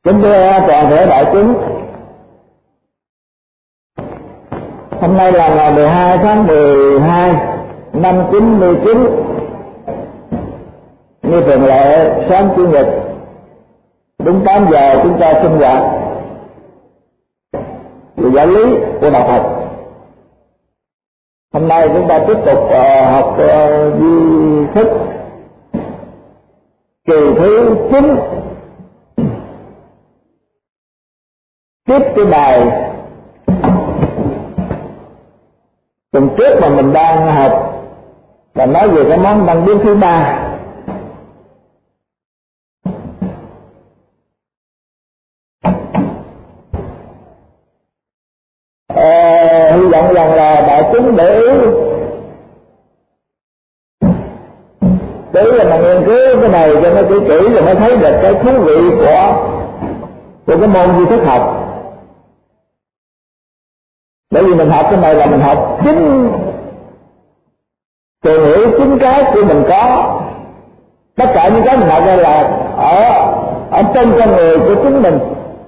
Kính thưa toàn thể đại chúng, hôm nay là ngày 12 tháng 12 năm 99, như thường lệ sáng chủ nhật đúng 8 giờ chúng ta sinh hoạt về giáo lý của đạo Phật. Hôm nay chúng ta tiếp tục học duy thức kỳ thứ 9, tiếp cái bài tuần trước mà mình đang học là nói về cái món băng biến thứ 3. Hy vọng rằng là đại chúng để mà nghiên cứu cái này cho nó kỹ rồi mới thấy được cái thú vị của cái môn duy thức học. Bởi vì mình học cái này là mình học chính tìm hiểu chính cái của mình có. Tất cả những cái mình học đây là ở trong con người của chính mình,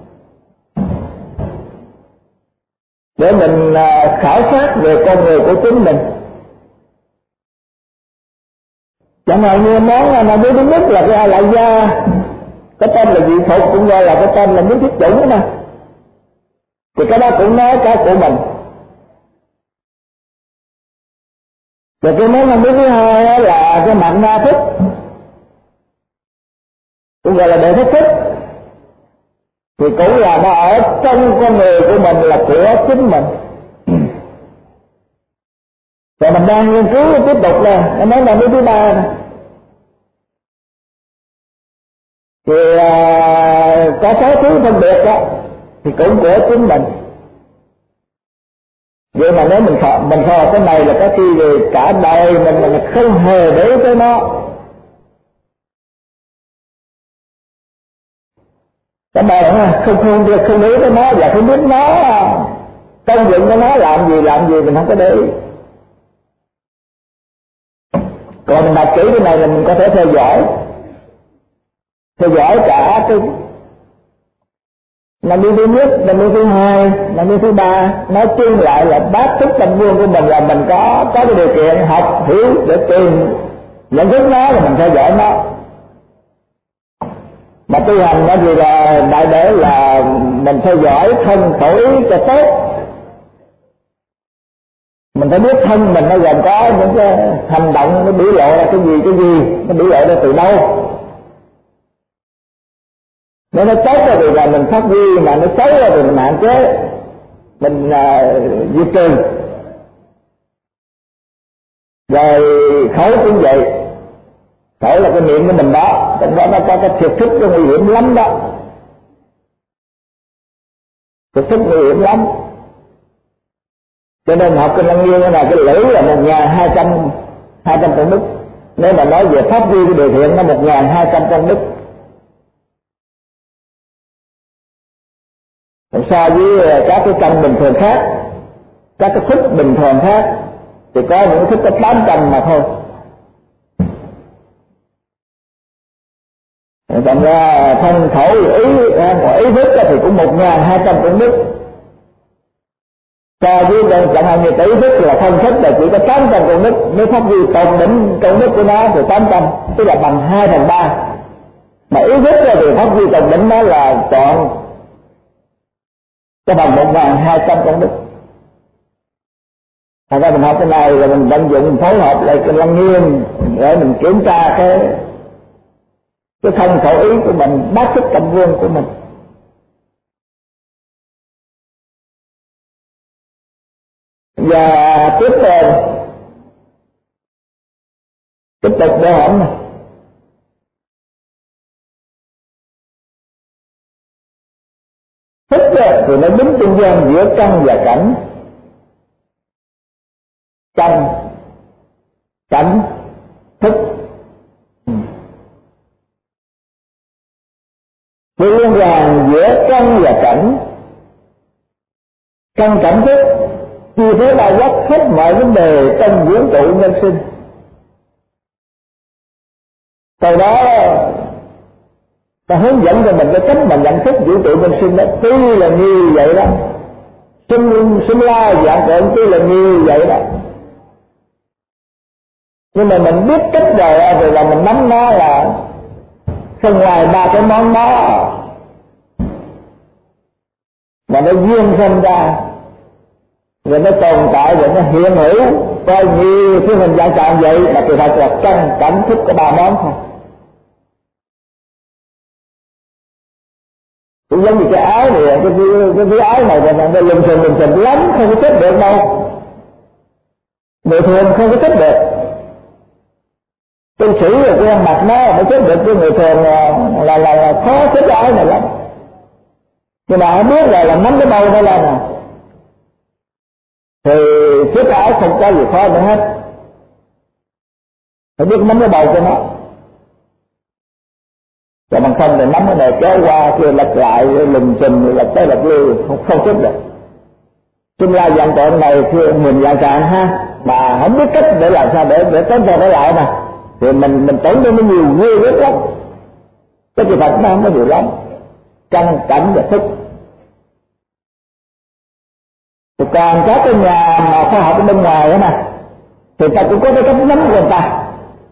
để mình khảo sát về con người của chính mình. Chẳng hạn như món nào biết đúng nhất là cái lại gia, cái tên là dị phục, cũng gọi là cái tên là miếng thiết chủng mà. Thì cái đó cũng nói cái của mình. Rồi cái món năm biết thứ hai là cái mạng na thức, cũng gọi là đệ thức thức, thì cũng là nó ở trong con người của mình, là của chính mình. Rồi mình đang nghiên cứu tiếp tục là cái món năm biết thứ ba này. Thì có 6 thứ phân biệt đó thì cũng của chính mình. Vậy mà nếu mình học cái này là có khi thì cả đời mình không hề để tới nó. Cả đời không để tới nó, và không biết nó công dụng của nó làm gì mình không có để ý. Còn mình đọc kỹ cái này là mình có thể theo dõi cả cái năm thứ nhất, năm thứ hai, năm thứ ba. Nói chung lại là bát thức tâm vương của mình là mình có cái điều kiện học hiểu để tìm nhận thức nó, là mình theo dõi nó. Mà tu hành nó gì là đại để là mình theo dõi thân khẩu ý cho tốt. Mình phải biết thân mình nó gồm có những cái hành động, nó biểu lộ là cái gì, nó biểu lộ ra từ đâu. Nếu nó tốt thì là mình phát huy, mà nó xấu thì mình hạn chế, mình diệt trừ. Rồi khẩu cũng vậy, khẩu là cái miệng của mình đó, trong đó nó có cái thiệt thức nó nguy hiểm lắm đó, thiệt thức nguy hiểm lắm. Cho nên học Kinh Lăng Nghiêm là cái lưỡi là 1.200 công đức. Nếu mà nói về pháp vi cái điều thiện nó 1.200 công đức. So với các cái căn bình thường khác, các cái thức bình thường khác, thì có những thức có 800 mà thôi. Thành ra thân khẩu ý thức thì cũng 1.200 công đức. So với chẳng hạn như cái ý thức là thân thức là chỉ có 800 công đức. Nếu phát huy tổng đỉnh công đức của nó thì 800, tức là bằng 2/3. Mà ý thức thì phát huy tổng đỉnh nó là chọn cái bằng 1.200 công đức. Thành ra mình học cái này rồi mình vận dụng, mình phối hợp lại cái Lăng Nghiêm để mình kiểm tra cái thân khẩu ý của mình, bát thức tâm vương của mình. Và tiếp tục để hỏi này. Thức thì nó đứng trung gian giữa căn và cảnh. Cảnh, thức. Sự liên hoàn giữa căn và cảnh. Căn cảnh thức chi thế bao quát hết mọi vấn đề trong vũ trụ nhân sinh. Từ đó ta hướng dẫn cho mình cái cách mà nhận thức vũ trụ nhân sinh đó. Tuy là như vậy đó, sinh la dạng tượng tuy là như vậy đó, nhưng mà mình biết cách rồi là mình nắm nó là không ngoài ba cái món đó mà nó duyên sinh ra, rồi nó tồn tại, rồi nó hiện hữu coi như cái hình dạng trạng vậy, mà kỳ thật là căn cảm thức có ba món thôi. Cũng giống như cái áo này, cái áo này là nó lùm xùm lắm, không có chết được đâu. Người thường không có chết được, tu sĩ rồi cái ăn mặc nó mới chết được, cái người thường là khó chết cái áo này lắm. Nhưng mà không biết là nắm cái bầu đó lên thì chết cái áo không có gì khó nữa hết. Phải biết nắm cái bầu cho nó, và bằng không thì nắm cái này kéo qua kia lật lại lùm xùm lật tới lật lui, không chết được. Sinh la dạng tượng này thì mình dạng trạng ha, mà không biết cách để làm sao để tránh cho nó lại mà, thì mình tưởng nó nhiều ghê gớm lắm. Cái gì thật nó không có nhiều lắm, căn cảnh và thức. Thì còn các cái nhà mà khoa học ở bên ngoài đó nè, thì ta cũng có cái cách nắm của người ta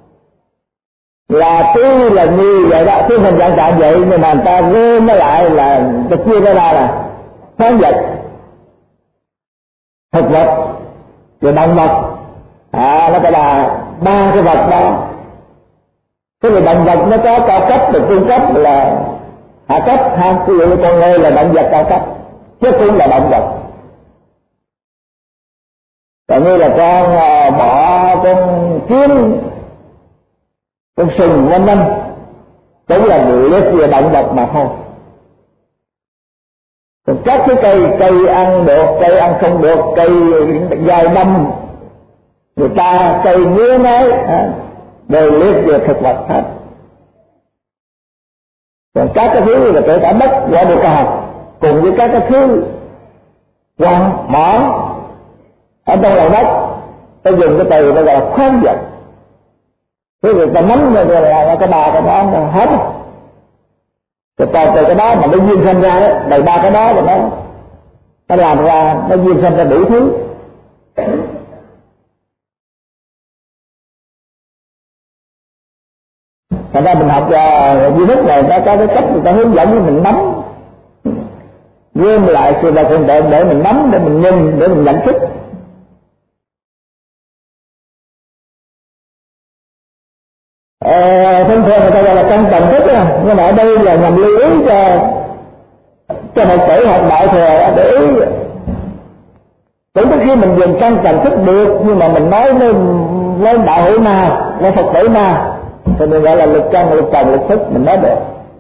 là tuy là như vậy đó, cái hình dạng trạng vậy, nhưng mà người ta gom nó lại là ta chia nó ra là khoáng vật, thực vật, rồi động vật. Nó gọi là ba cái vật đó. Cái người động vật nó có cao cấp và trung cấp là hạ cấp ha. Ví dụ như con người là động vật cao cấp, chứ cũng là động vật. Còn như là con bọ, con kiến, con sừng vân vân, cũng là liệt về động vật mà thôi. Còn các cái cây ăn được, cây ăn không được, cây dài năm người ta, cây mía nói đều liệt về thực vật hết. Còn các cái thứ là kể cả đất quả địa cầu cùng với các cái thứ quặng mỏ ở trong lòng đất, ta dùng cái từ nó gọi là khoáng vật. Thế người ta nắm là cái ba cái đó nó hết. Rồi từ cái đó mà nó duyên sinh ra đó, đầy ba cái đó rồi nó làm ra, nó duyên sinh ra đủ thứ. Thành ra mình học duy thức này nó có cái cách người ta hướng dẫn mình nắm, gom lại sự vật hiện tượng để mình nắm, để mình nhìn, để mình nhận thức. Thông thường người ta gọi là căn tầng thức đó, nhưng mà ở đây là nhằm lưu ý cho một tử học đạo thừa để ý. Cũng có khi mình dùng căn tầng thức được, nhưng mà mình nói lên đạo hữu nào, lên Phật tử nào thì mình gọi là lực căn, lực trần, lực thức, mình nói được.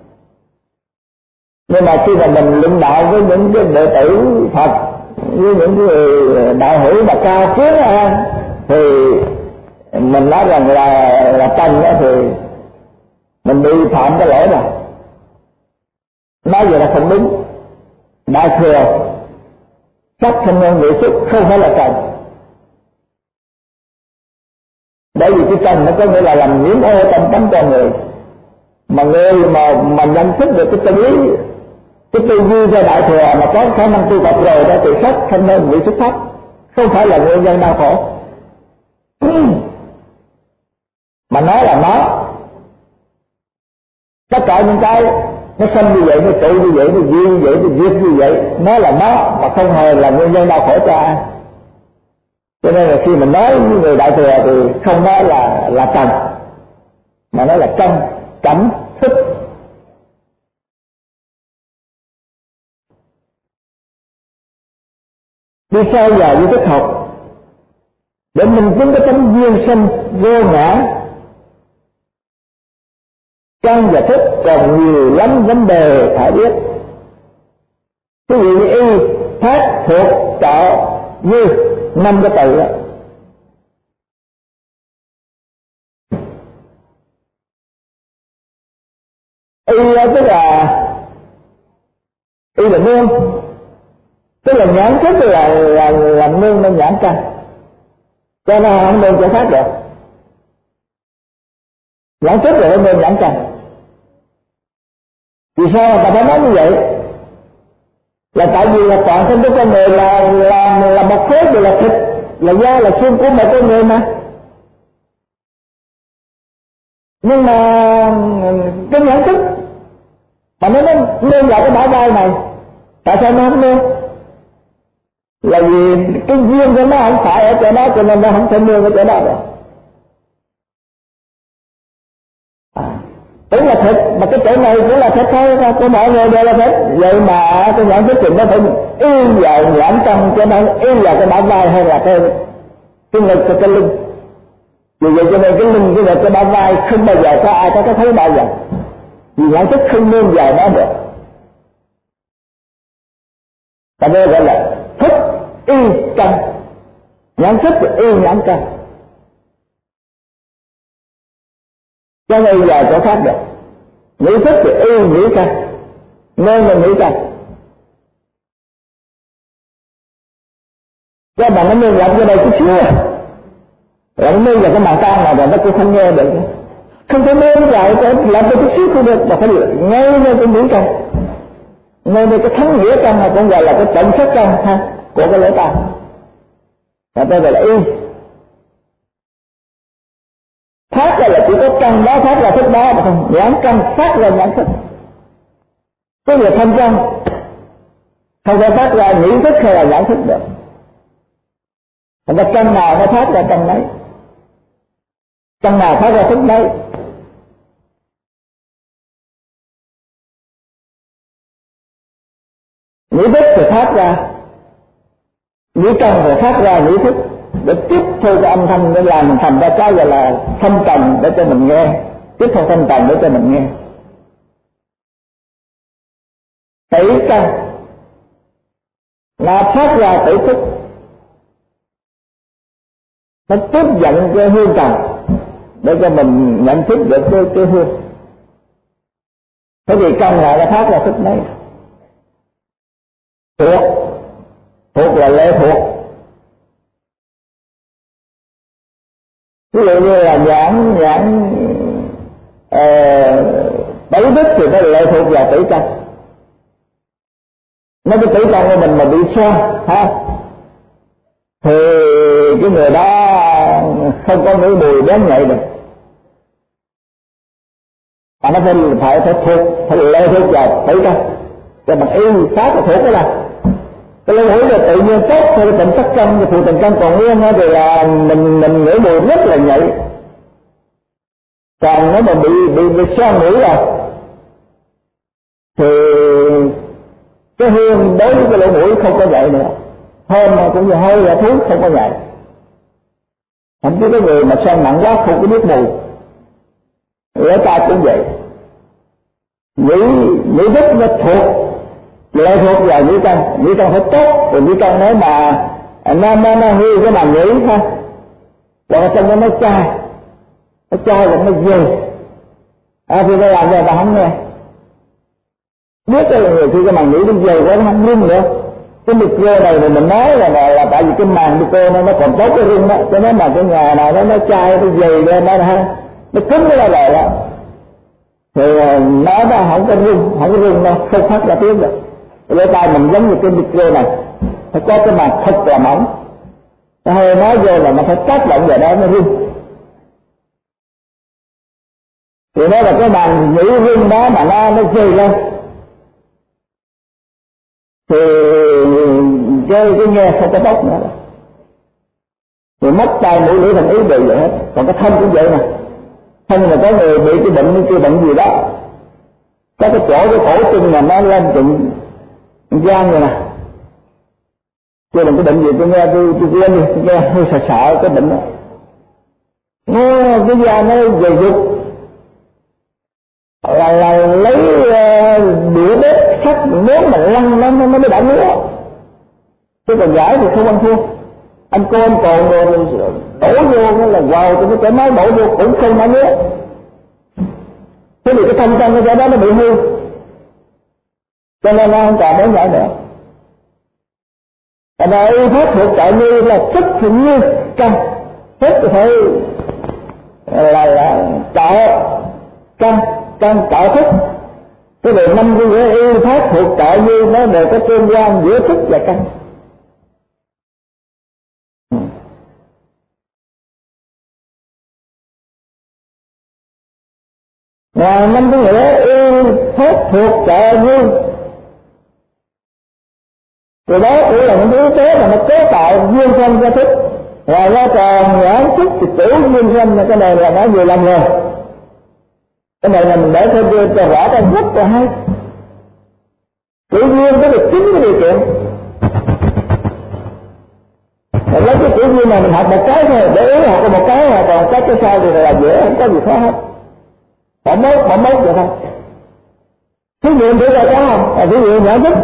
Nhưng mà khi mà mình luận đạo với những cái đệ tử Phật, với những người đạo hữu mà cao kiến thì mình nói rằng là trần đó, thì mình bị phạm cái lỗi này. Nói vậy là không đúng. Đại thừa sắc thanh nhân vị xuất không phải là trần, bởi vì cái trần nó có nghĩa là làm nhiễm ô tâm tánh con người. Mà người mà nhận thức được cái chân lý, cái tư duy cho đại thừa mà có khả năng tu tập rồi đó, thì sắc thanh nhân vị xuất pháp không phải là nguyên nhân đau khổ. Mà nó là nó, tất cả những cái nó sinh như vậy, nó trụ như vậy, nó duyên như vậy, nó diệt như vậy, nó là nó mà không hề là nguyên nhân đau khổ cho ai. Cho nên là khi mình nói với người đại thừa thì không nói là trần, mà nói là căn cảnh thức. Đi sâu vào với thức học để mình chứng cái tánh duyên sinh vô ngã. Căn và thức còn nhiều lắm vấn đề phải biết. Ví dụ như y, thác, thuộc, trợ, như 5 cái từ đó. Y tức là nương, tức là nhãn thức là nương nên nhãn căn, cho nên không nương chỗ khác được. Nhãn thức là nương nhãn căn. Vì sao người ta phải nói như vậy? Là tại vì là toàn thân của con người là một khối, đều là thịt, là da, là xương của một con người mà. Nhưng mà cái nhận thức mà nó nương vào cái bả vai này, tại sao nó không nương? Là vì cái duyên của nó không phải ở chỗ đó, cho nên nó không thể nương ở chỗ đó được. Cũng là thịt, mà cái chỗ này cũng là thịt thôi, của mọi người đều là thịt. Vậy mà cái nhận thức thì nó phải yêu vào nhãn tâm, cho nên yêu vào cái bả vai hay là cái ngực và cái lưng. Vì vậy cho nên cái lưng cái ngực cái bả vai không bao giờ có ai có thấy bao giờ, vì nhận thức không nương vào nó được. Ta đây gọi là thức yêu căn, nhận thức thì yêu nhãn căn, cho nên giờ chỗ khác được. Nghĩ thức thì yêu nghĩ căn, nên là nghĩ căn. Các bạn nó nương lặng cho đây chút xíu rồi nó nương vào cái bàn tay này rồi nó cũng không nghe được, không thể nương lại làm cho chút xíu không được, mà phải ngay nơi cái nghĩ căn, ngay nơi cái thắng nghĩa căn này cũng gọi là cái trận sắc căn ha của cái lỗ tai. Và đây gọi là yêu. Phát ra là chỉ có căn đó, phát ra thức đó mà không. Nhãn căn phát ra nhãn thức. Cái việc thân căn không thể phát ra nghĩ thức hay là nhãn thức được. Thành ra căn nào nó phát ra căn đấy, căn nào phát ra thức đấy. Nghĩ thức thì phát ra, nghĩ căn thì phát ra nghĩ thức, để tiếp thu cái âm thanh để làm thành ra cái gọi là thanh tần để cho mình nghe, tiếp thu thanh tần để cho mình nghe. Tỷ căn là phát ra tỷ thức, nó tiếp dẫn cái hương trần để cho mình nhận thức được cái hương. Thế thì căn lại là phát ra thức đấy. Thuộc là lệ thuộc. Ví dụ như là nhãn bảy đức thì nó lệ thuộc vào tỷ căn. Nếu cái tỷ căn của mình mà bị xoan ha, thì cái người đó không có ngửi mùi bén nhạy được. Mà nó phải lệ thuộc vào tỷ căn. Cho bằng yêu phát là thuộc cái là cái lỗ mũi là tự nhiên tốt theo cái tịnh sắc căn, phụ tịnh căn còn nguyên thì là mình ngửi mùi rất là nhạy. Còn nếu mà bị xoan mũi rồi thì cái hương đối với cái lỗ mũi không có nhạy nữa, thơm cũng như hơi là thuốc không có nhạy. Thậm chí cái người mà xoan nặng quá không có biết mùi. Lỗ tai cũng vậy, nghĩ rất nó thuộc lệ thuộc vào nghĩ căn phải tốt, rồi nghĩ căn nếu mà nó hư cái màng nhĩ ha, hoặc là trong đó nó chai hoặc nó dày, thì nó làm cho ta không nghe. Biết là người khi cái màng nhĩ nó dày quá nó không rung nữa. Cái micro này thì mình nói là tại vì cái màng micro nó còn tốt cái rung đó, cho nên mà cái nhà nào nó chai nó dày lên nó cứng cái lại đó thì nó không có rung đâu, không phát ra tiếng được. Lỗ tai mình giống như cái micro này, phải có cái màng thật là mỏng, cái hơi nói vô là nó phải tác động vào đó nó rung. Thì đó là cái màng nhĩ rung đó mà nó dày lên thì cái nghe không có tốt nữa. Rồi mất tai mũi lưỡi thành ý đều vậy hết. Còn cái thân cũng vậy nè, thân mà có người bị cái bệnh gì đó, có cái chỗ cái cổ chân mà nó lên chừng gan rồi nè, chưa là cái bệnh gì tôi nghe tôi quên đi, tôi nghe hơi sợ cái bệnh đó. Nó cái da nó dày dục là lấy đĩa bếp sắt nếu mà lăn nó mới đã nước, chứ còn giải thì không ăn thua. Anh cô anh còn đổ vô là vào cho cái máu đổ vô cũng không đã nước. Thế thì cái thân trong cái đó nó bị hư, cho nên nó không còn bén nhạy nữa. Ở đây hết thuộc tại như là thức thì như căn, thức thì phải là tạo căn tạo thức, Cái điều 5 cái nghĩa yêu thác thuộc trợ như nó đều có tương quan giữa thức và căn. Ngoài 5 cái nghĩa yêu thác thuộc trợ như, rồi đó cũng là những yếu tố mà nó chế tạo duyên sanh cho thức. Ngoài ra còn nhãn thức thì tiểu duyên sanh, là cái này là nói nhiều lần rồi. Cái này là mình để thêm cho rõ ra rất là hay. Tiểu duyên có được 9 cái điều kiện. Mình lấy cái tiểu duyên này mình học một cái thôi, để ý học một cái mà còn cái sau thì là dễ, không có gì khó hết. Bỏ mốt vậy thôi. Thí dụ để ra có không? Là ví dụ nhãn thức.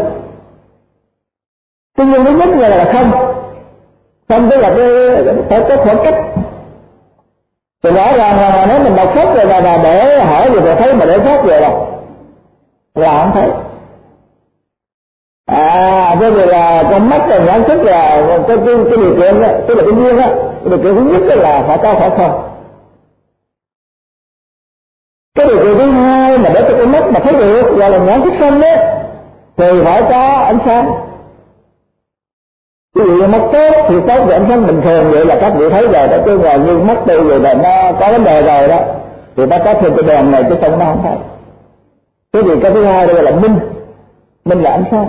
Tuy nhiên thứ nhất là không. Không tức là phải có khoảng cách. Thì rõ ràng là nếu mình đọc sách rồi là để hỏi gì rồi thấy mà để khác rồi là không thấy. Thế thì là con mắt là nhãn thức là cái điều kiện đó, tức là cái duyên đó. Cái điều kiện thứ nhất là phải có phải không. Cái điều kiện thứ hai mà để cho cái mắt mà thấy được gọi là nhãn thức xanh đó, thì phải có ánh sáng. Ví dụ như mắt tốt thì tốt và ánh sáng bình thường, vậy là các vị thấy rồi đó, chứ ngoài như mắt tôi rồi là nó có vấn đề rồi đó, thì ta có thêm cái đèn này chứ không nó không thấy. Thế thì cái thứ hai đây là minh là ánh sáng.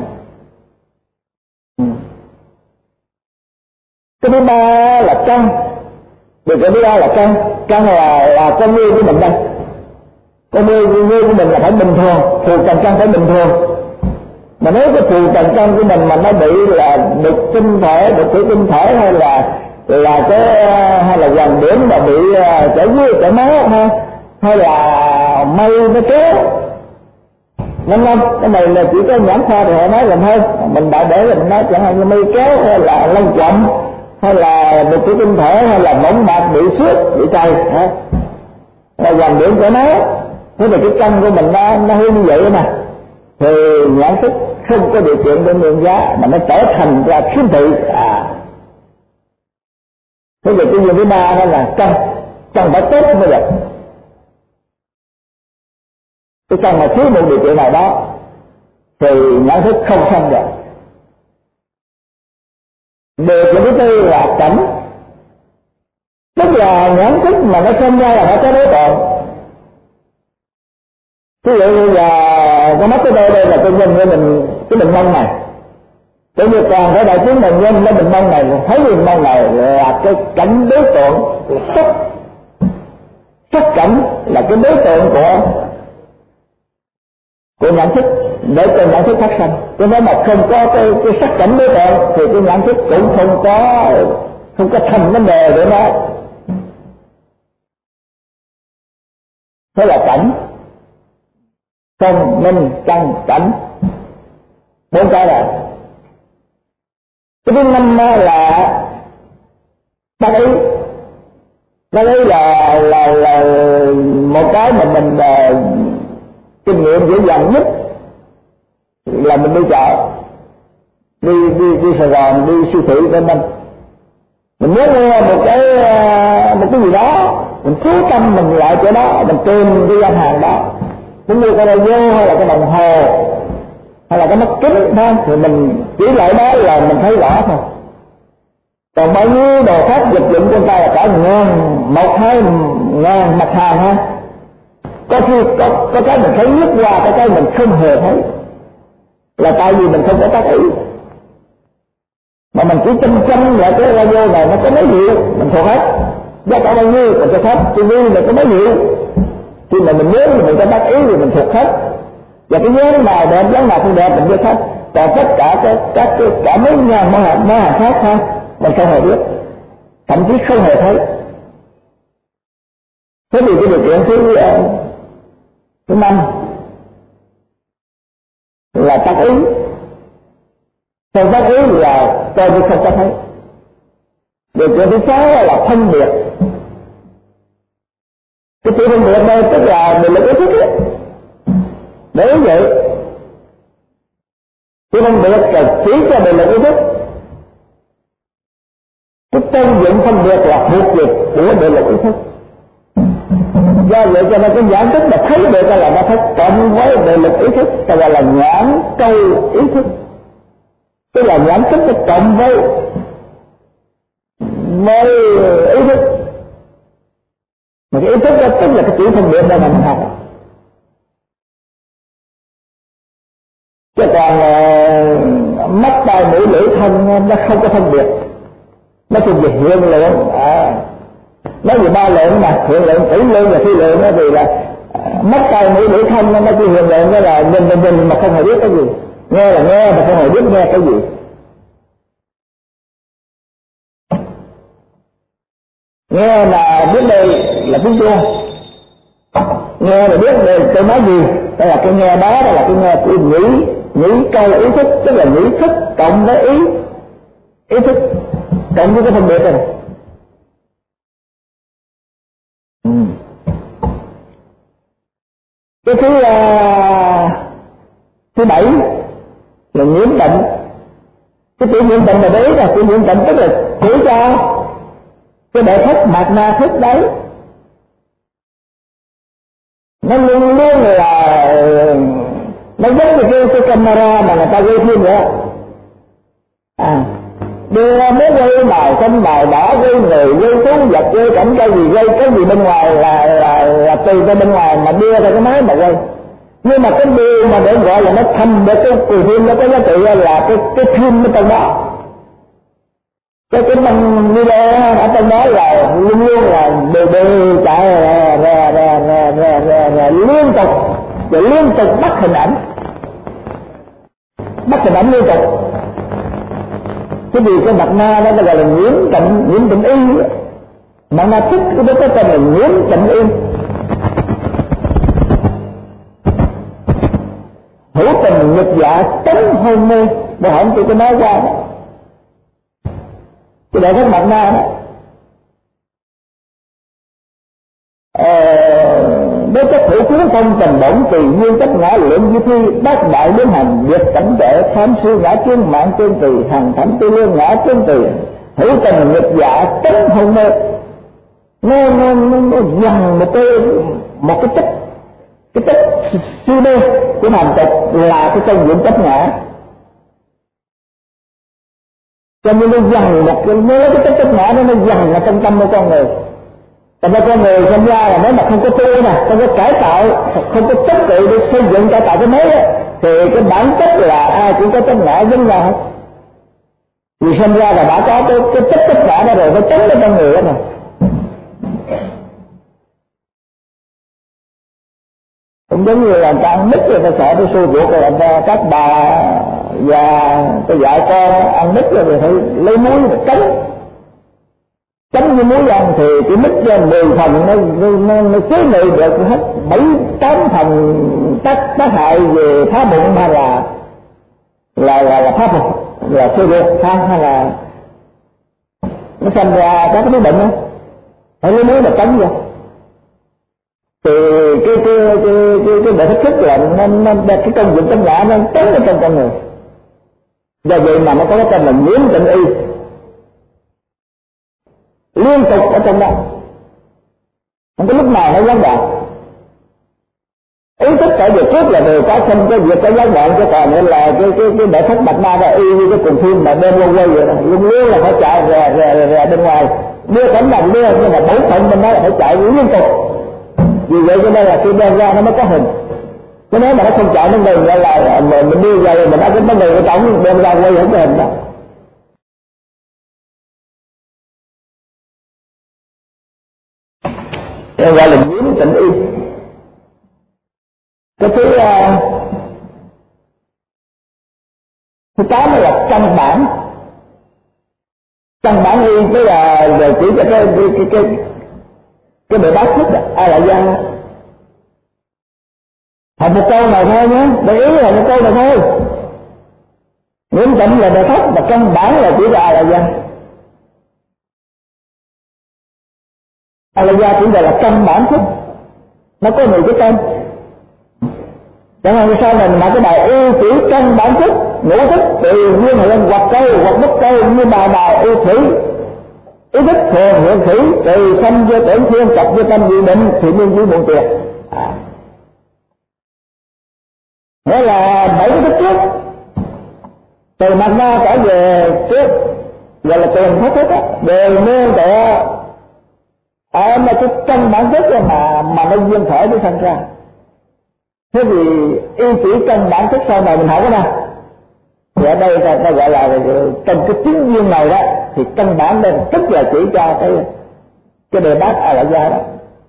Cái thứ ba là căn. Điều cái thứ ba là căn là con người của mình đây. Con người của mình là phải bình thường, phù trần căn phải bình thường. Mà nếu cái phù trần căn của mình mà nó bị là đục tinh thể, đục thủy tinh thể hay là hoàng điểm mà bị chảy dưới chảy máu hay là mây nó kéo, vân vân, cái này là chỉ có nhãn khoa thì họ nói làm hơn. Mình đại để là mình nói chẳng hạn như mây kéo hay là lông chậm hay là đục thủy tinh thể hay là mỏng mạc bị xước bị trầy là hoàng điểm chảy máu. Thế thì cái căn của mình nó hư như vậy mà, thì nhãn thức không có điều kiện để mượn giá mà nó trở thành ra khiếm thị. Thế thì cái điều thứ ba đó là căn phải tốt mới được. Cái căn mà thiếu một điều kiện nào đó thì nhãn thức không sanh được. Điều kiện thứ tư là cảnh, tức là nhãn thức mà nó sinh ra là phải có đối tượng. Ví dụ như là con mắt cái đây là tôi nhìn với mình cái bình mông này, tự nhiên toàn cái đại chúng mình nhìn lên bình mông này, thấy bình mông này là cái cảnh đối tượng sắc cảnh là cái đối tượng của nhãn thức để cho nhãn thức phát sinh. Cho nên mà không có cái sắc cảnh đối tượng thì cái nhãn thức cũng không có thành vấn đề để nó. Thế là cảnh, không, minh, căn, cảnh, 4 cái rồi. Cái thứ 5 là tác ý. Tác ý là một cái mà mình kinh nghiệm dễ dàng nhất là mình đi chợ, đi Sài Gòn, đi siêu thị bên mình muốn mua một cái gì đó, mình cố tâm mình lại chỗ đó, mình tìm đi gian hàng đó, muốn mua cái radio hay là cái đồng hồ hay là cái mắt kính thôi, thì mình chỉ lại đó là mình thấy rõ thôi. Còn bao nhiêu đồ khác dịch dụng trên ta là cả 1-2 mặt hàng ha. Có khi có cái mình thấy lướt qua, có cái mình không hề thấy, là tại vì mình không có tác ý. Mà mình chỉ chăm lại cái radio này nó có mấy hiệu, mình thuộc hết. Giá cả bao nhiêu, mình cho hết. TV này có mấy hiệu, khi mà mình nhớ thì mình có tác ý thì mình thuộc hết. Và cái dáng nào đẹp, dáng nào không đẹp mình biết hết. Còn tất cả cả mấy ngàn món hàng khác ha, mình không hề biết, thậm chí không hề thấy. Thế thì cái điều kiện thứ 5 là tác ý. Không tác ý là coi như không có thấy. Điều kiện thứ 6 là phân biệt. Cái sự phân biệt đây tức là mình là ý thức ấy. Nếu vậy cái phân biệt là chỉ cho mình là ý thức. Cái công dụng phân biệt là thuộc về của mình là ý thức. Do vậy cho nên cái nhãn thức mà thấy được là nó phải cộng với đề lực ý thức, ta gọi là nhãn câu ý thức. Tức là nhãn thức nó cộng với ý thức. Mà cái ý thức đó tức là cái chữ phân biệt đó mà mình học. Chứ còn mắt tai mũi lưỡi thân nó không có phân biệt, nó thuộc về hiện lượng. Nói về ba lượng mà hiện lượng, tỷ lượng và phi lượng đó thì là mắt tai mũi lưỡi thân nó chỉ hiện lượng, đó là nhìn mà không hề biết cái gì, nghe là nghe mà không hề biết nghe cái gì. Nghe là biết đây là tiếng chuông, nghe là biết đây tôi nói gì, đó là cái nghe đó, đó là cái nghe của nghĩ câu ý thức, tức là nghĩ thức cộng với ý thức cộng với cái phân biệt này. Cái thứ bảy là nhiễm bệnh. Cái chữ nhiễm bệnh là đấy, là chữ nhiễm bệnh tức là chỉ cho cái đệ thức mạt na thức đấy, nó luôn luôn là nó giống như cái camera mà người ta quay phim vậy. Đưa mấy quay màu xanh màu đỏ, quay người, quay thú vật, quay cảnh cái gì bên ngoài là tùy ra bên ngoài mà đưa ra cái máy mà quay. Nhưng mà cái điều mà để gọi là nó thành được cái cuộc phim nó có giá trị là cái phim ở trong đó. Cái bằng video ở trong đó là luôn luôn là đều chạy liên tục, và liên tục bắt hình ảnh liên tục. Cái vì cái mặt na đó gọi là nhiễm bệnh y, mặt na thức cái đó có tên là nhiễm bệnh y. Hữu tình nghịch dạ tấn hôn mê, để hỏi tôi nói qua đó. Cái đại thức mặt na đó đối chất hữu kiến thông tình bổn tùy nguyên tất ngã lượng như thi bác đại biến hành việc cảnh đệ tham sư ngã chuyên mạng chuyên tùy hàng thẩm tư lương ngã chuyên tùy hữu tình nghịch dạ tấn hôn mê. Nó dằn một cái tích suy mê của hành tục là cái công dụng chấp ngã. Cho nên nó dằn nó lấy cái tích chấp ngã nó dằn ở trong tâm của con người. Thành ra con người sinh ra là nếu mà không có tu nè, không có cải tạo, không có tích cực để xây dựng cải tạo cái mới á, thì cái bản chất là ai cũng có chấp ngã giống nhau hết. Vì sinh ra là đã có cái tích chấp ngã đó rồi, nó chống cái con người đó mà. Cũng giống như là ta ăn mít rồi ta sợ tôi xui ruột rồi các bà và tôi dạy con ăn mít rồi thì phải lấy muối để chấm như muối ăn thì cái mít ra 10 phần nó chế ngự được hết 7-8 phần tác hại về phá bụng hay là phá bụng là xui ruột hay là nó sinh ra các cái bệnh đó, phải lấy muối mà chấm vô. Thì cái đệ thức là nó cái công dụng trong ngã nó tấn ở trong con người. Do vậy mà nó có cái tên là nhiễm bệnh y liên tục ở trong đó, không có lúc nào nó gián đoạn. Ý thức tại việc trước là đều có sinh cái việc có gián đoạn, cho còn nên là cái đệ thức bạch ma ra y như cái cuồng phim mà đem quay vậy đó, luôn luôn là phải chạy ra bên ngoài, đưa cảnh đồng đưa, nhưng mà bổn phận bên đó là phải chạy liên tục. Vì vậy cho nên là khi đem ra nó mới có hình. Chứ nếu mà nó không chạy nó ngừng là mình đưa ra rồi mình đã cái vấn đề của tổng đem ra quay không có hình đó. Đây gọi là nhiễm bệnh y. Cái thứ 8 là căn bản. Căn bản y tức là về chỉ cho cái bề bát thức ai là gia. Học một câu này thôi nhé, để ý là một câu này thôi. Nhiễm bệnh là bề thất và căn bản là chỉ là ai là gia. Ai là gia chỉ là căn bản thức, nó có nhiều cái tên. Chẳng hạn sau này mà cái bài y chỉ căn bản thức, ngũ thức từ nguyên hệ hoặc câu hoặc bất câu như bài y thủy ý thức thường hiện thủy từ sanh vô tưởng thiên cập vô tâm dự định thì nguyên dưới muôn tiền. Nghĩa là 7 thức trước từ mặt na trở về trước gọi là tiền thất thức á, đều nương tựa ở mà cái căn bản thức mà nó duyên khởi để sanh ra. Thế thì y chỉ căn bản thức sau này mình học đó nè, thì ở đây ta gọi là trong cái chính duyên này đó thì căn bản đây tức là chỉ cho cái đề bát A Lại Gia đó.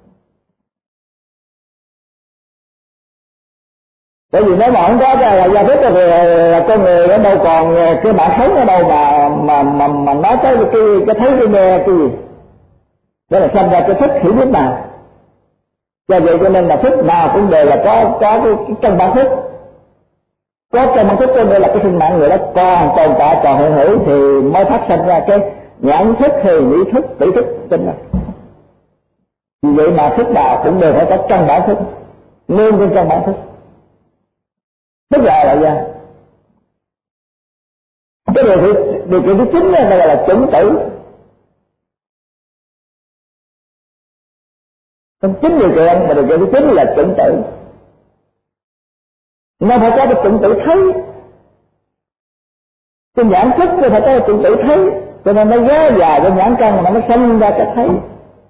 Bởi vì nếu mà không có cái là gia thức thì là con người ở đâu còn cái bản sống ở đâu mà nói tới cái thấy cái nghe cái gì. Đó là xem ra cái thức hiểu biết nào. Do vậy cho nên là thức nào cũng đều là có cái căn bản thức. Có căn bản thức cho nên là cái sinh mạng người đó còn tồn tại còn hiện hữu thì mới phát sinh ra cái nhãn thức hay nhĩ thức, tỷ thức tính ra. Vì vậy mà thức nào cũng đều phải có căn bản thức, nương trên căn bản thức. Tức là gì? Cái điều kiện thứ 9 này gọi là chủng tử. Trong 9 điều kiện mà điều kiện thứ 9 là chủng tử. Nó phải có cái chủng tử thấy. Cái nhãn thức nó phải có cái chủng tử thấy, cho nên nó giá dài cái nhãn căn mà nó sinh ra cái thấy.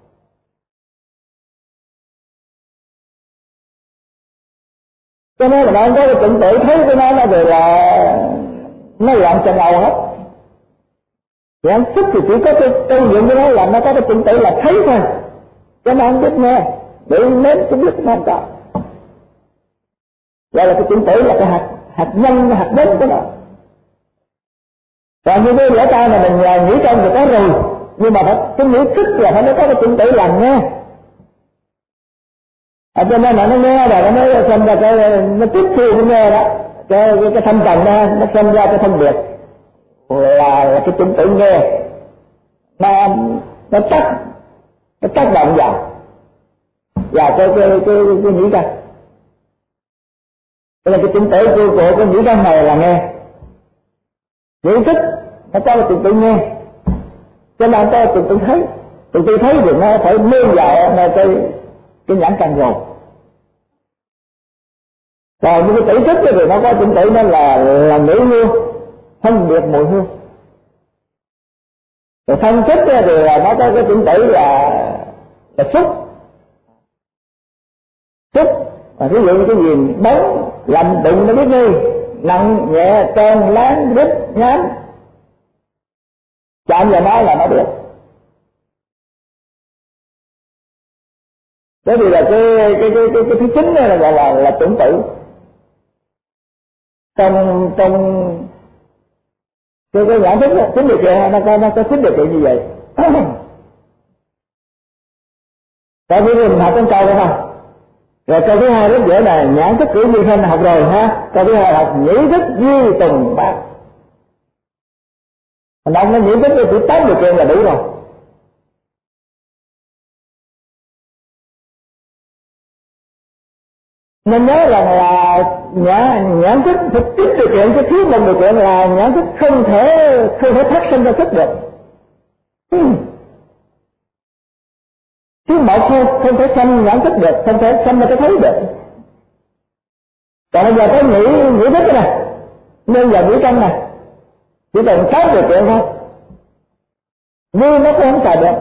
Cho nên là nó có cái chủng tử thấy của nó rồi là nó làm cho ngầu hết. Nhãn thức thì chỉ có cái dụng của nó là nó có cái chủng tử là thấy thôi, cho nên không biết nghe, để nếm cũng biết nó không có. Gọi là cái chủng tử là cái hạt nhân, hạt đến của nó. Còn như cái lỗ tai này mình nghĩ trong thì có rồi, nhưng mà cái nghĩ thức là phải nó có cái chủng tử làm nghe. Cho nên là nó nghe rồi nó mới xem ra nó tiếp thu nó nghe đó, cái thanh trần nó xem ra cái phân biệt là cái chủng tử nghe, nó tác động vào cái nhĩ căn. Cho nên cái chủng tử của cái nhĩ căn này là nghe. Nhĩ thức nó có cái chủng tử nghe, cho nên có cái chủng tử thấy. Chủng tử thấy thì nó phải nương vào cái nhãn căn rồi. Còn những cái tỷ thức thì nó có chủng tử nó là ngửi hương, phân biệt mùi hương. Rồi thân thức thì là nó có cái chủng tử là xúc. Ví dụ như cái gì bóng, lạnh, đụng nó biết đi, nặng, nhẹ, trơn, láng, rít, nhám. Chạm vào nó là nó biết. Thế thì là cái thứ 9 này là gọi là chủng tử. Trong cái nhãn thức 9 điều kiện nó có 9 điều kiện như vậy. Tại vì mình học trong câu đó không? Rồi câu thứ 2 lớp dễ này nhãn thức cử duy thanh học rồi ha. Câu thứ 2 học nhĩ thức duy tùng bát. Thành ông nó nhĩ thức thì 8 điều kiện là đủ rồi. Nên nhớ rằng là nhãn thức phải 9 điều kiện, cái thứ một điều kiện là nhãn thức không thể phát sinh ra thức được. Thứ một không thể sanh nhãn thức được, không thể sanh ra cái thấy được. Còn bây giờ cái nghĩ thức này, nên giờ nghĩ căn này, chỉ cần 6 điều kiện thôi, nhưng nó cũng không xài được.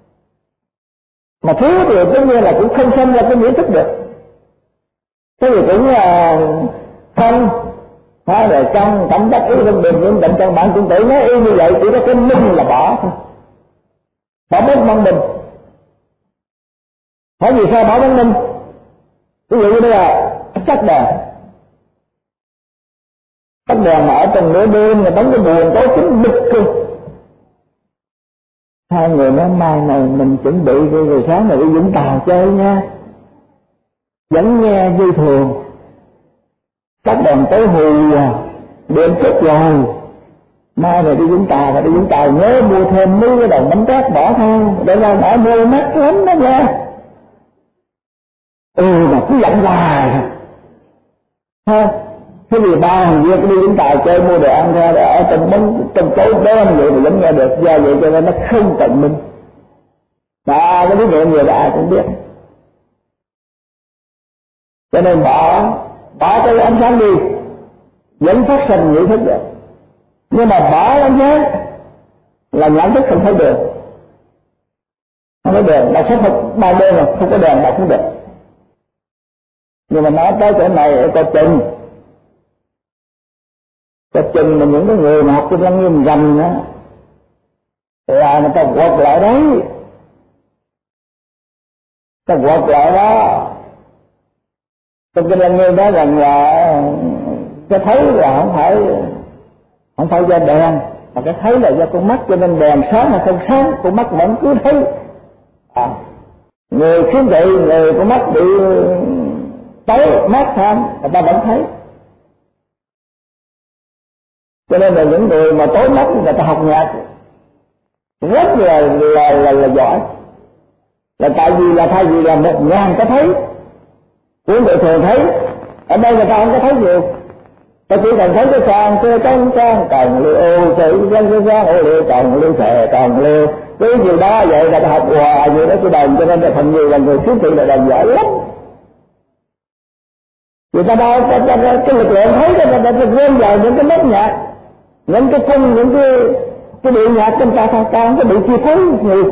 Mà thứ thì tất nhiên là cũng không sanh ra cái nghĩ thức được. Thế thì cũng là không, rồi trong cảm giác ý phân biệt những định căn bản cũng tự nói y như vậy, chỉ có cái minh là bỏ thôi, bỏ bớt văn minh. Hỏi vì sao bỏ văn minh? Ví dụ như đây là tắt đèn mà ở trong nửa đêm là bắn cái buồn tối chính bực cơ. Hai người nói mai này mình chuẩn bị rồi sáng này đi Vũng Tàu chơi nha, vẫn nghe như thường, tắt đèn tối hù điện chết rồi, mai rồi đi Vũng Tàu, và đi Vũng Tàu nhớ mua thêm mấy cái đầu bánh tét bỏ theo để ra ở mua mắc lắm đó nha. Mà cứ dặn hoài thôi. Thế vì ba thằng kia đi đến Tàu chơi mua đồ ăn ra ở trong tối đen vậy mà vẫn nghe được, do vậy cho nên nó không tận minh. Đó, cái lý niệm người đó ai cũng biết. Cho nên bỏ cái ánh sáng đi vẫn phát sinh nhận thức được, nhưng mà bỏ ánh sáng là nhận thức không thấy được. Không có đèn, đọc sách ban đêm mà không có đèn đọc không được. Nhưng mà nói tới chỗ này ở coi chừng mà những cái người mà học Kinh Lăng Nghiêm rành á là người ta quật lại đấy, ta quật lại đó. Trong Kinh Lăng Nghiêm đó rằng là cái thấy là không phải do đèn, mà cái thấy là do con mắt, cho nên đèn sáng hay không sáng con mắt vẫn cứ thấy. Người khiếm thị, người con mắt bị tối mắt tham người ta vẫn thấy. Cho nên là những người mà tối mắt người ta học nhạc rất là giỏi, là tại vì là thay vì là 1.000 có thấy của người thường thấy, ở đây người ta không có thấy nhiều, ta chỉ cần thấy cái sàn cơ trống trang còn lưu ô sự dân sang ô liu còn lưu thề còn lưu cái gì đó, vậy là ta học hòa như đó cái đồng, cho nên là phần nhiều là người khiếm thị là đồng giỏi lắm. Người ta đâu cái lực lượng thấy người ta gom vào những cái nốt nhạc, những cái cung, những cái điệu nhạc trong ta không có bị chi phối nhiều.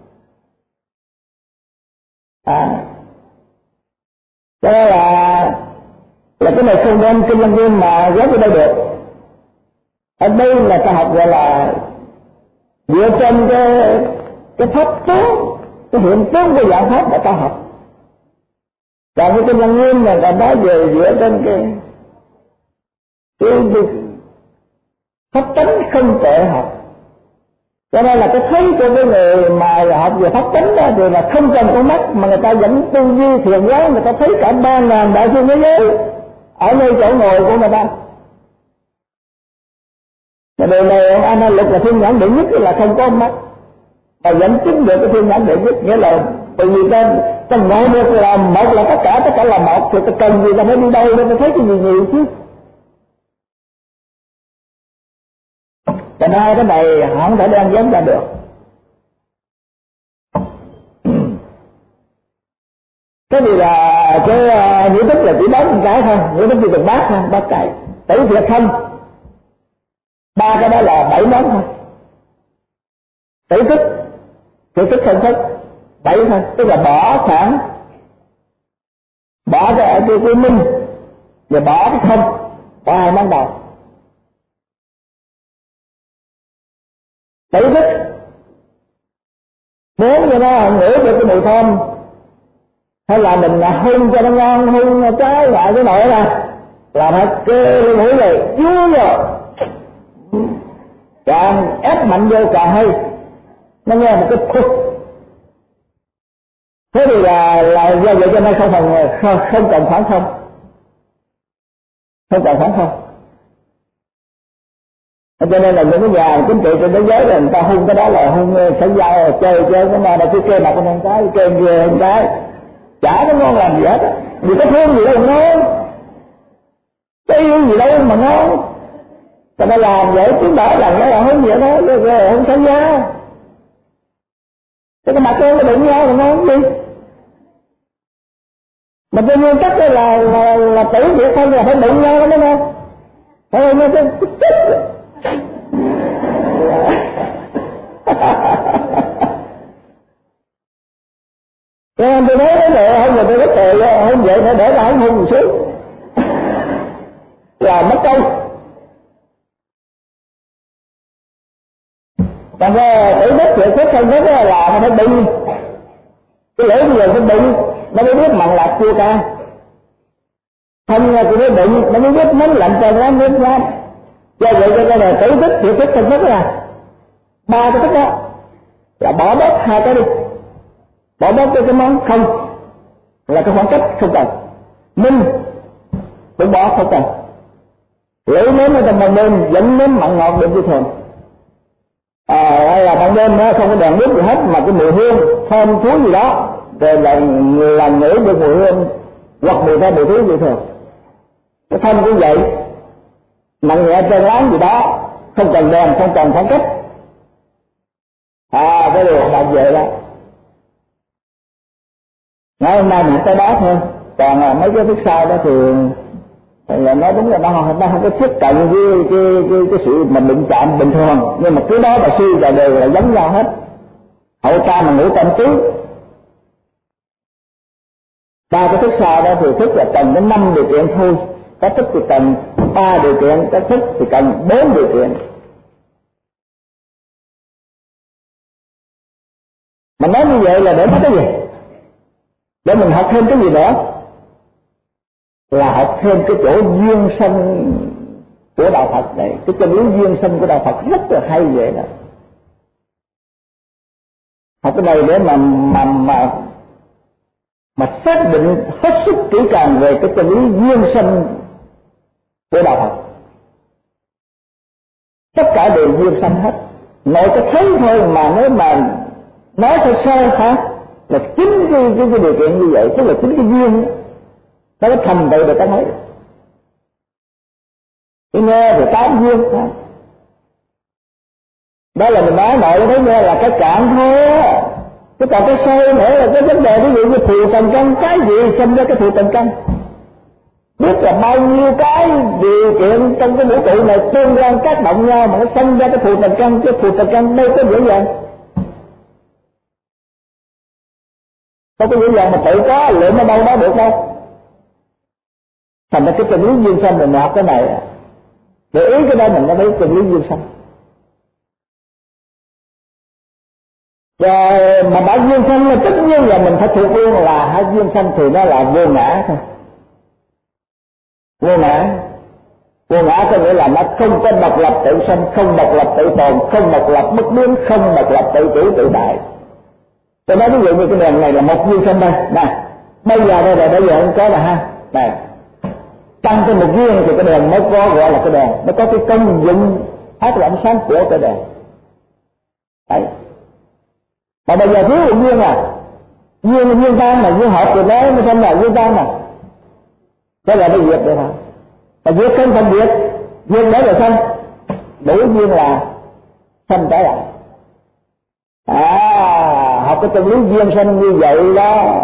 Cho nên là cái này không nên Kinh Lăng Nghiêm mà ghép ở đây được. Ở đây là ta học gọi là dựa trên cái pháp tướng, cái hiện tướng của dạng pháp mà ta học. Và cái Kinh Lăng Nghiêm là nói về dựa trên cái pháp tánh không tệ học. Cho nên là cái thấy của cái người mà học về pháp tánh đó thì là không cần con mắt, mà người ta vẫn tư duy thiền quán, người ta thấy cả 3.000 đại thiên thế giới ở nơi chỗ ngồi của người ta. Mà điều này anh An Lực là thiên nhãn đệ nhất là không có mắt, mà vẫn chứng được cái thiên nhãn đệ nhất, nghĩa là bởi vì ta ngồi được là một là tất cả là một, thì ta cần gì ta phải đi đâu để ta thấy cái gì nhiều chứ. Cho nên cái này không thể đem dám ra được. Cái gì là cái nhĩ thức là chỉ 4 cái thôi, nhĩ thức chỉ cần bát thôi, 3 cái. Tử thiệt không, 3 cái đó là 7 món thôi. Tử thức, thiệt thức không thức, 7 thôi, tức là bỏ phản, bỏ cái minh, và bỏ cái không, bỏ 2 món đầu. Tử thức muốn cho nó ngửi được cái mùi thơm, hay là mình hun cho nó ngon, hun trái lại cái nồi ra làm hết cái mũi này vui rồi, càng ép mạnh vô càng hay, nó nghe một cái phút. Thế thì là do vậy cho nên không cần phản không cần phản không. Cho nên là những cái nhà chính trị trên thế giới là người ta hung cái đó là hung xã giao, chơi cái mà là cứ kê mặt con cái, kê về con cái, chả có ngon làm gì hết á, vì có thương gì đâu mà ngon, có yêu gì đâu mà ngon. Người ta làm vậy chứ bảo rằng nó là hung gì đó, rồi hung xã giao. Cái mặt con nó đụng nhau mà ngon gì? Mà trên nguyên tắc là tử việc không là phải đụng nhau đó mới ngon. Thôi nó cái chết. Cho nên tôi nói cái này không là tôi có tội, không vậy phải để lại hung một xíu là mất công. Còn cái tử đức sự thích không thích là nó phải định, cái lễ bây giờ phải định nó mới biết mặn lạc chua ca, không là tôi mới định nó mới biết nóng lạnh cho nó nước ra. Do vậy cho nên là tử đức sự thích không thích là 3 cái thích đó là bỏ bớt 2 cái đi, bỏ bớt cái món không là cái khoảng cách không cần, minh cũng bỏ không cần, lưỡi nếm ở trong ban đêm vẫn nếm mặn ngọt được như thường. Hay là ban đêm không có đèn đuốc gì hết mà cái mùi hương thơm thú gì đó rồi là ngửi được mùi hương hoặc mùi thơm mùi thú như thường. Cái thân cũng vậy, nặng nhẹ chân láng gì đó, không cần đèn, không cần khoảng cách. Cái điều bạn về đó. Ngày hôm nay mình tới đó thôi, còn mấy cái phút sau đó thì nói đúng là nó không có tiếp cận với cái sự mình đụng chạm bình thường, nhưng mà cứ đó và suy và đều là giống nhau hết. Hậu ca mà ngủ tâm tứ. 3 cái thức sau đó thì thức là cần đến 5 điều kiện thôi, có thức thì cần 3 điều kiện, có thức thì cần 4 điều kiện. Mà nói như vậy là để nói cái gì? Để mình học thêm cái gì nữa? Là học thêm cái chỗ duyên sanh của đạo Phật này, cái chân lý duyên sanh của đạo Phật rất là hay vậy đó. Học cái này để mà xác định hết sức kỹ càng về cái chân lý duyên sanh của đạo Phật. Tất cả đều duyên sanh hết. Nội cái thấy thôi mà nếu mà nói sơ sơ hả, là chính cái điều kiện như vậy, tức là chính cái duyên nó có thành tựu được cái thấy. Cái nghe thì tám duyên hả? Đó là mình nói nội đấy nghe là cái cạn thôi á. Chứ còn cái sâu nữa là cái vấn đề ví dụ như phù tần căn, cái gì sinh ra cái phù tần căn? Biết là bao nhiêu cái điều kiện trong cái vũ trụ này tương quan tác động nhau mà nó sinh ra cái phù tần căn, cái phù tần căn đâu có dễ dàng. Đâu có dễ dàng mà tự có lượng ở đâu đó được đâu. Thành ra cái chân lý duyên sanh mình học cái này, để ý cái đó mình nó thấy chân lý duyên sanh. Rồi mà đã duyên sanh là tất nhiên là mình phải thuộc luôn là hai duyên sanh thì nó là vô ngã thôi. Vô ngã có nghĩa là nó không có độc lập tự sanh, không độc lập tự tồn, không độc lập bất biến, không độc lập tự chủ tự tại. Tôi nói ví dụ như cái đèn này là một duyên sanh đây, nè, bây giờ đây là bây giờ không có là ha, này, tăng thêm một duyên thì cái đèn mới có gọi là cái đèn, nó có cái công dụng phát ra ánh sáng của cái đèn. Đấy. Mà bây giờ thiếu một duyên duyên tan mà duyên hợp thì nó sinh là duyên tan mà. Đó là cái diệt được hả? Mà diệt không thành diệt, duyên đó là sanh, đủ duyên là sanh trở lại. Học cái chân lý duyên sanh như vậy đó,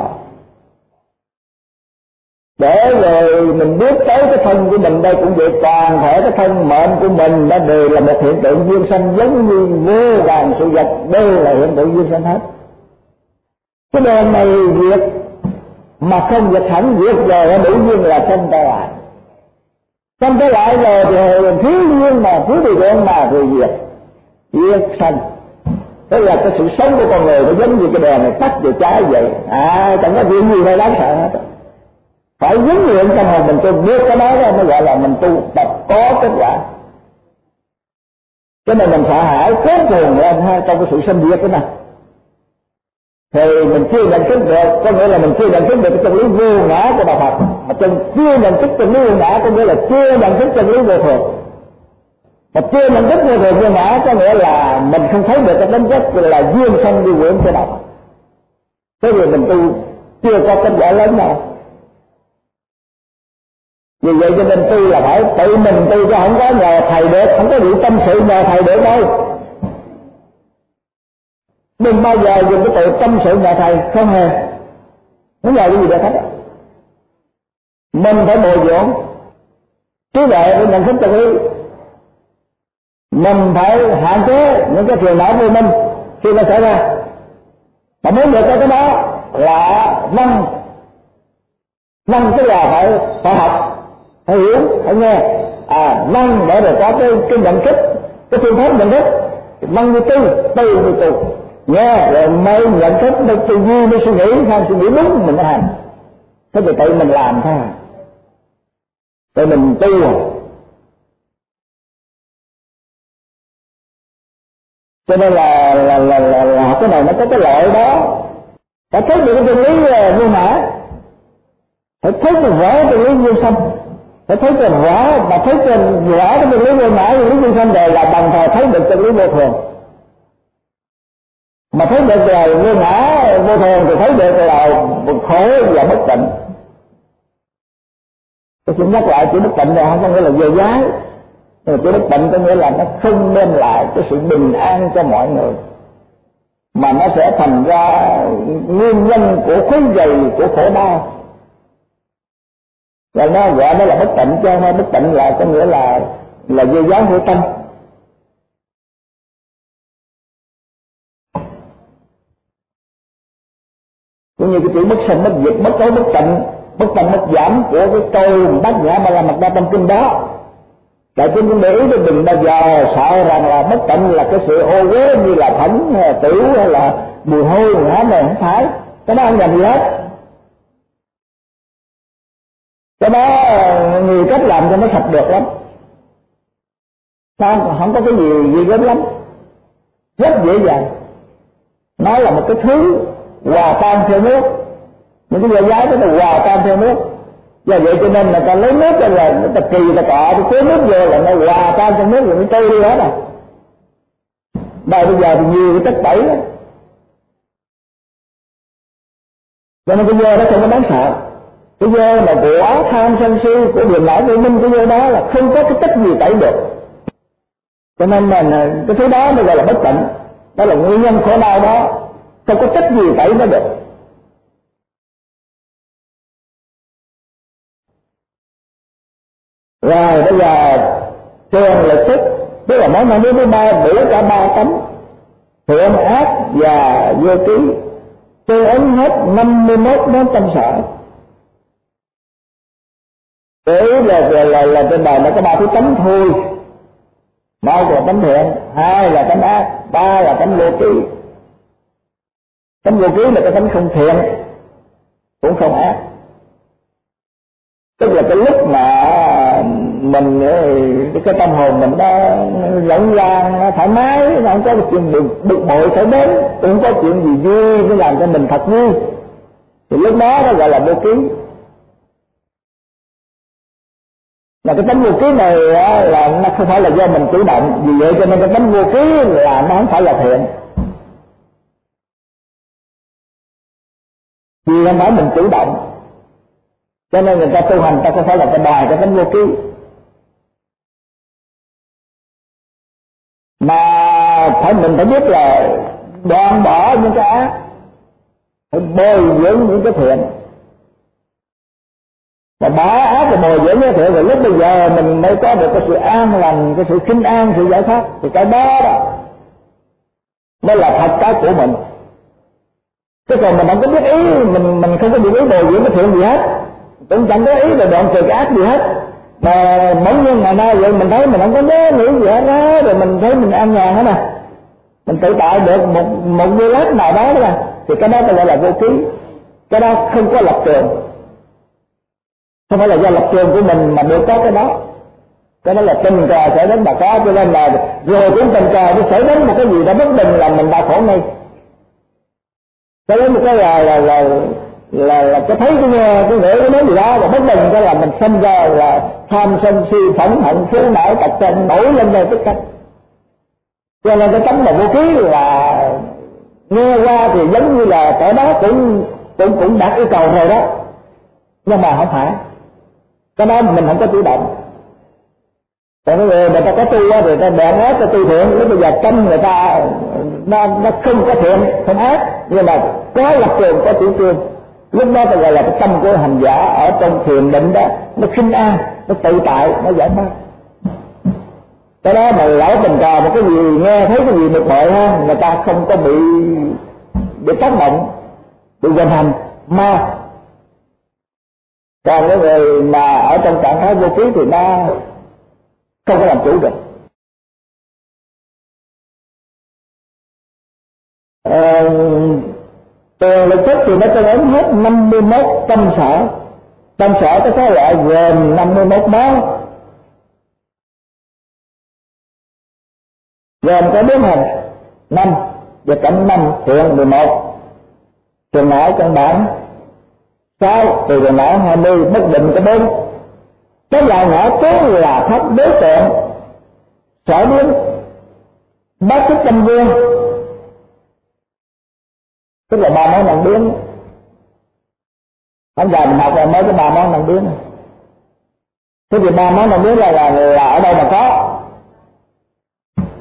để rồi mình biết tới cái thân của mình đây cũng vậy, toàn thể cái thân mệnh của mình nó đều là một hiện tượng duyên sanh, giống như vô vàn sự vật đều là hiện tượng duyên sanh hết. Cái đèn này diệt mà không diệt hẳn, diệt rồi nó đủ duyên là sanh trở lại. Sanh trở lại rồi thì thiếu duyên mà thiếu điều kiện mà thì diệt sanh. Thế là cái sự sống của con người nó giống như cái đèn này tắt rồi trái vậy. Chẳng có chuyện gì đâu đáng sợ hết. Phải huấn luyện trong hồn mình tôi biết cái đó mới gọi là mình tu tập có kết quả. Cho nên mình sợ hãi cố thường lên ha, trong cái sự sinh diệt cái này thì mình chưa nhận thức được, có nghĩa là mình chưa nhận thức được cái chân lý vô ngã của đạo Phật. Mà chưa nhận thức chân lý vô ngã có nghĩa là chưa nhận thức chân lý vô thường. Mà chưa nhận thức vô thường vô ngã có nghĩa là mình không thấy được cái tính chất là duyên sanh đi quyển của đạo Phật. Thế thì mình tu chưa có kết quả lớn đâu. Vì vậy cho nên tu là phải tự mình tu, chứ không có nhờ thầy được, không có vụ tâm sự nhờ thầy được đâu. Đừng bao giờ dùng cái tự tâm sự nhờ thầy, không hề. Không nhờ cái gì để hết. Mình phải bồi dưỡng trí tuệ để nhận thức chân lý. Mình phải hạn chế những cái phiền não vô minh khi nó xảy ra. Mà muốn được cái đó là năng tức là phải học, phải hiểu, phải nghe. Năng để rồi có cái nhận thức, cái phương pháp nhận thức. Năng như tu, nghe rồi mới nhận thức, mới tư duy, mới suy nghĩ, không suy nghĩ đúng mình mới hành. Thế thì tự mình làm thôi, tự mình tu. Cho nên là cái này nó có cái lợi đó. Phải thấy được cái chân lý vô ngã, phải thấy được rõ chân lý vô sanh, phải thấy được rõ mà thấy được rõ cái chân lý vô ngã, chân lý vô sanh rồi là đồng thời thấy được chân lý vô thường. Mà thấy được là vô ngã vô thường thì thấy được là khổ và bất tịnh. Tôi xin nhắc lại chữ bất tịnh này không có nghĩa là vô giái, Nhưng cái bất tịnh có nghĩa là nó không đem lại cái sự bình an cho mọi người, mà nó sẽ thành ra nguyên nhân của khuấy dày, của khổ đau. Và nó gọi nó là bất tịnh, chứ không phải bất tịnh là có nghĩa là dơ dáng hữu tâm. Cũng như cái chữ bất sanh bất diệt, bất cấu bất tịnh, bất tăng bất giảm của cái câu Bát Nhã Ba La Mật Đa trong kinh đó. Đại chúng cũng để ý, đừng bao giờ sợ rằng là bất tịnh là cái sự ô uế như là thẫn tử hay là mùi hôi mùi hám này, không phải. Cái đó không làm gì hết. Cái đó nhiều cách làm cho nó sạch được lắm, không có cái gì gớm lắm, rất dễ dàng. Nó là một cái thứ hòa tan theo nước, những cái dơ giấy đó là hòa tan theo nước. Do vậy cho nên người ta lấy nước là người ta kỳ, người ta cọ, thì tưới nước vô là nó hòa tan trong nước rồi nó trôi đi hết rồi. Bây giờ thì nhiều cái chất tẩy đó, cho nên cái dơ đó không có đáng sợ. Cái dơ mà của tham sân si, của điềm não vô minh, cái dơ đó là không có cái chất gì tẩy được. Cho nên là cái thứ đó nó gọi là bất tịnh, đó là nguyên nhân khổ đau đó, không có chất gì tẩy nó được. Rồi bây giờ thường lực thức, tức là nói năng thứ ba đủ cả ba tánh thiện ác và vô ký, tương ứng hết 51 món tâm sở. Đấy là trên đời nó có ba thứ tánh thôi. Một là tánh thiện, hai là tánh ác, ba là tánh vô ký. Tánh vô ký là cái tánh không thiện cũng không ác, tức là cái lúc mà mình cái tâm hồn mình nó rộng ràng, nó thoải mái, nó không có chuyện bực bội xảy đến, cũng không có chuyện gì vui nó làm cho mình thật vui, thì lúc đó nó gọi là vô ký. Mà cái tánh vô ký này là nó không phải là do mình chủ động, vì vậy cho nên cái tánh vô ký là nó không phải là thiện, vì không phải mình chủ động. Cho nên người ta tu hành ta không phải là cái đòi cái tánh vô ký, mà mình phải biết là đoạn bỏ những cái ác, phải bồi dưỡng những cái thiện. Và bỏ ác và bồi dưỡng cái thiện, rồi lúc bây giờ mình mới có được cái sự an lành, cái sự khinh an, sự giải thoát. Thì cái đó mới là thật cái của mình. Chứ còn mình không có biết ý, mình không có biết ý bồi dưỡng cái thiện gì hết, cũng chẳng có ý là đoạn trừ cái ác gì hết. Mà bỗng nhiên ngày nay vậy mình thấy mình không có nhớ nghĩ gì hết đó, rồi mình thấy mình an nhàn hết nè, mình tự tại được một giây lát nào đó đó, thì cái đó gọi là vô ký. Cái đó không có lập trường, không phải là do lập trường của mình mà được có cái đó. Cái đó là tình cờ xảy đến mà có, cho nên là rồi cũng tình cờ nó xảy đến một cái gì đó bất bình là mình đã khổ ngay. Cái đó một cái là cái thấy cái nghĩa cái nói gì đó và bất bình, cái là mình sinh ra là tham sân si phẫn hận phiền não tập trên nổi lên đây tất cả. Cho nên cái tánh là vô ký là nghe qua thì giống như là cái đó cũng đạt yêu cầu rồi đó, nhưng mà không phải. Cái đó mình không có chủ động. Còn người ta có tu thì người ta đèn ác, ta tu thiện, lúc bây giờ tâm người ta nó không có thiện không ác, nhưng mà có lập trường, có chủ trương, lúc đó ta gọi là cái tâm của hành giả ở trong thiền định đó, nó khinh an, nó tự tại, nó giải thoát. Cái đó mà lỡ tình cờ một cái gì nghe thấy cái gì bực bội ha, người ta không có bị tác động, bị hoành hành ma. Còn cái người mà ở trong trạng thái vô ký thì nó không có làm chủ được. Tiền lực thức thì nó tương ứng hết 51 tâm sở. Tâm sở có 6 loại gồm 51 món, gồm có 4 hành 5 và cảnh 5 thiện 11, trường não căn bản 6, từ trường não 20, bất định có 4. Cái loại ngã cố là thất đối tượng, sở biến, bát thức tâm vương, tức là 3 món năng biến. Hôm giờ mình học là mới có 3 món năng biến. Thế thì 3 món năng biến là ở đâu mà có?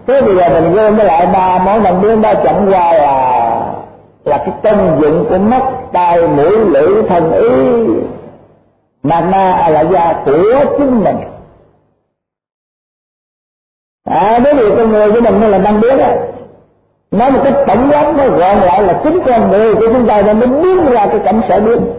Thế bây giờ mình gom với lại 3 món năm biến đó chẳng qua là cái công dụng của mắt, tai, mũi, lưỡi, thân, ý, mana a la gia của chính mình. Bởi vì con người của mình nó là năm biến á. Nói một cách tổng quát nó gọn lại là chính con người của chúng ta nên mới biến ra cái cảnh sở biến.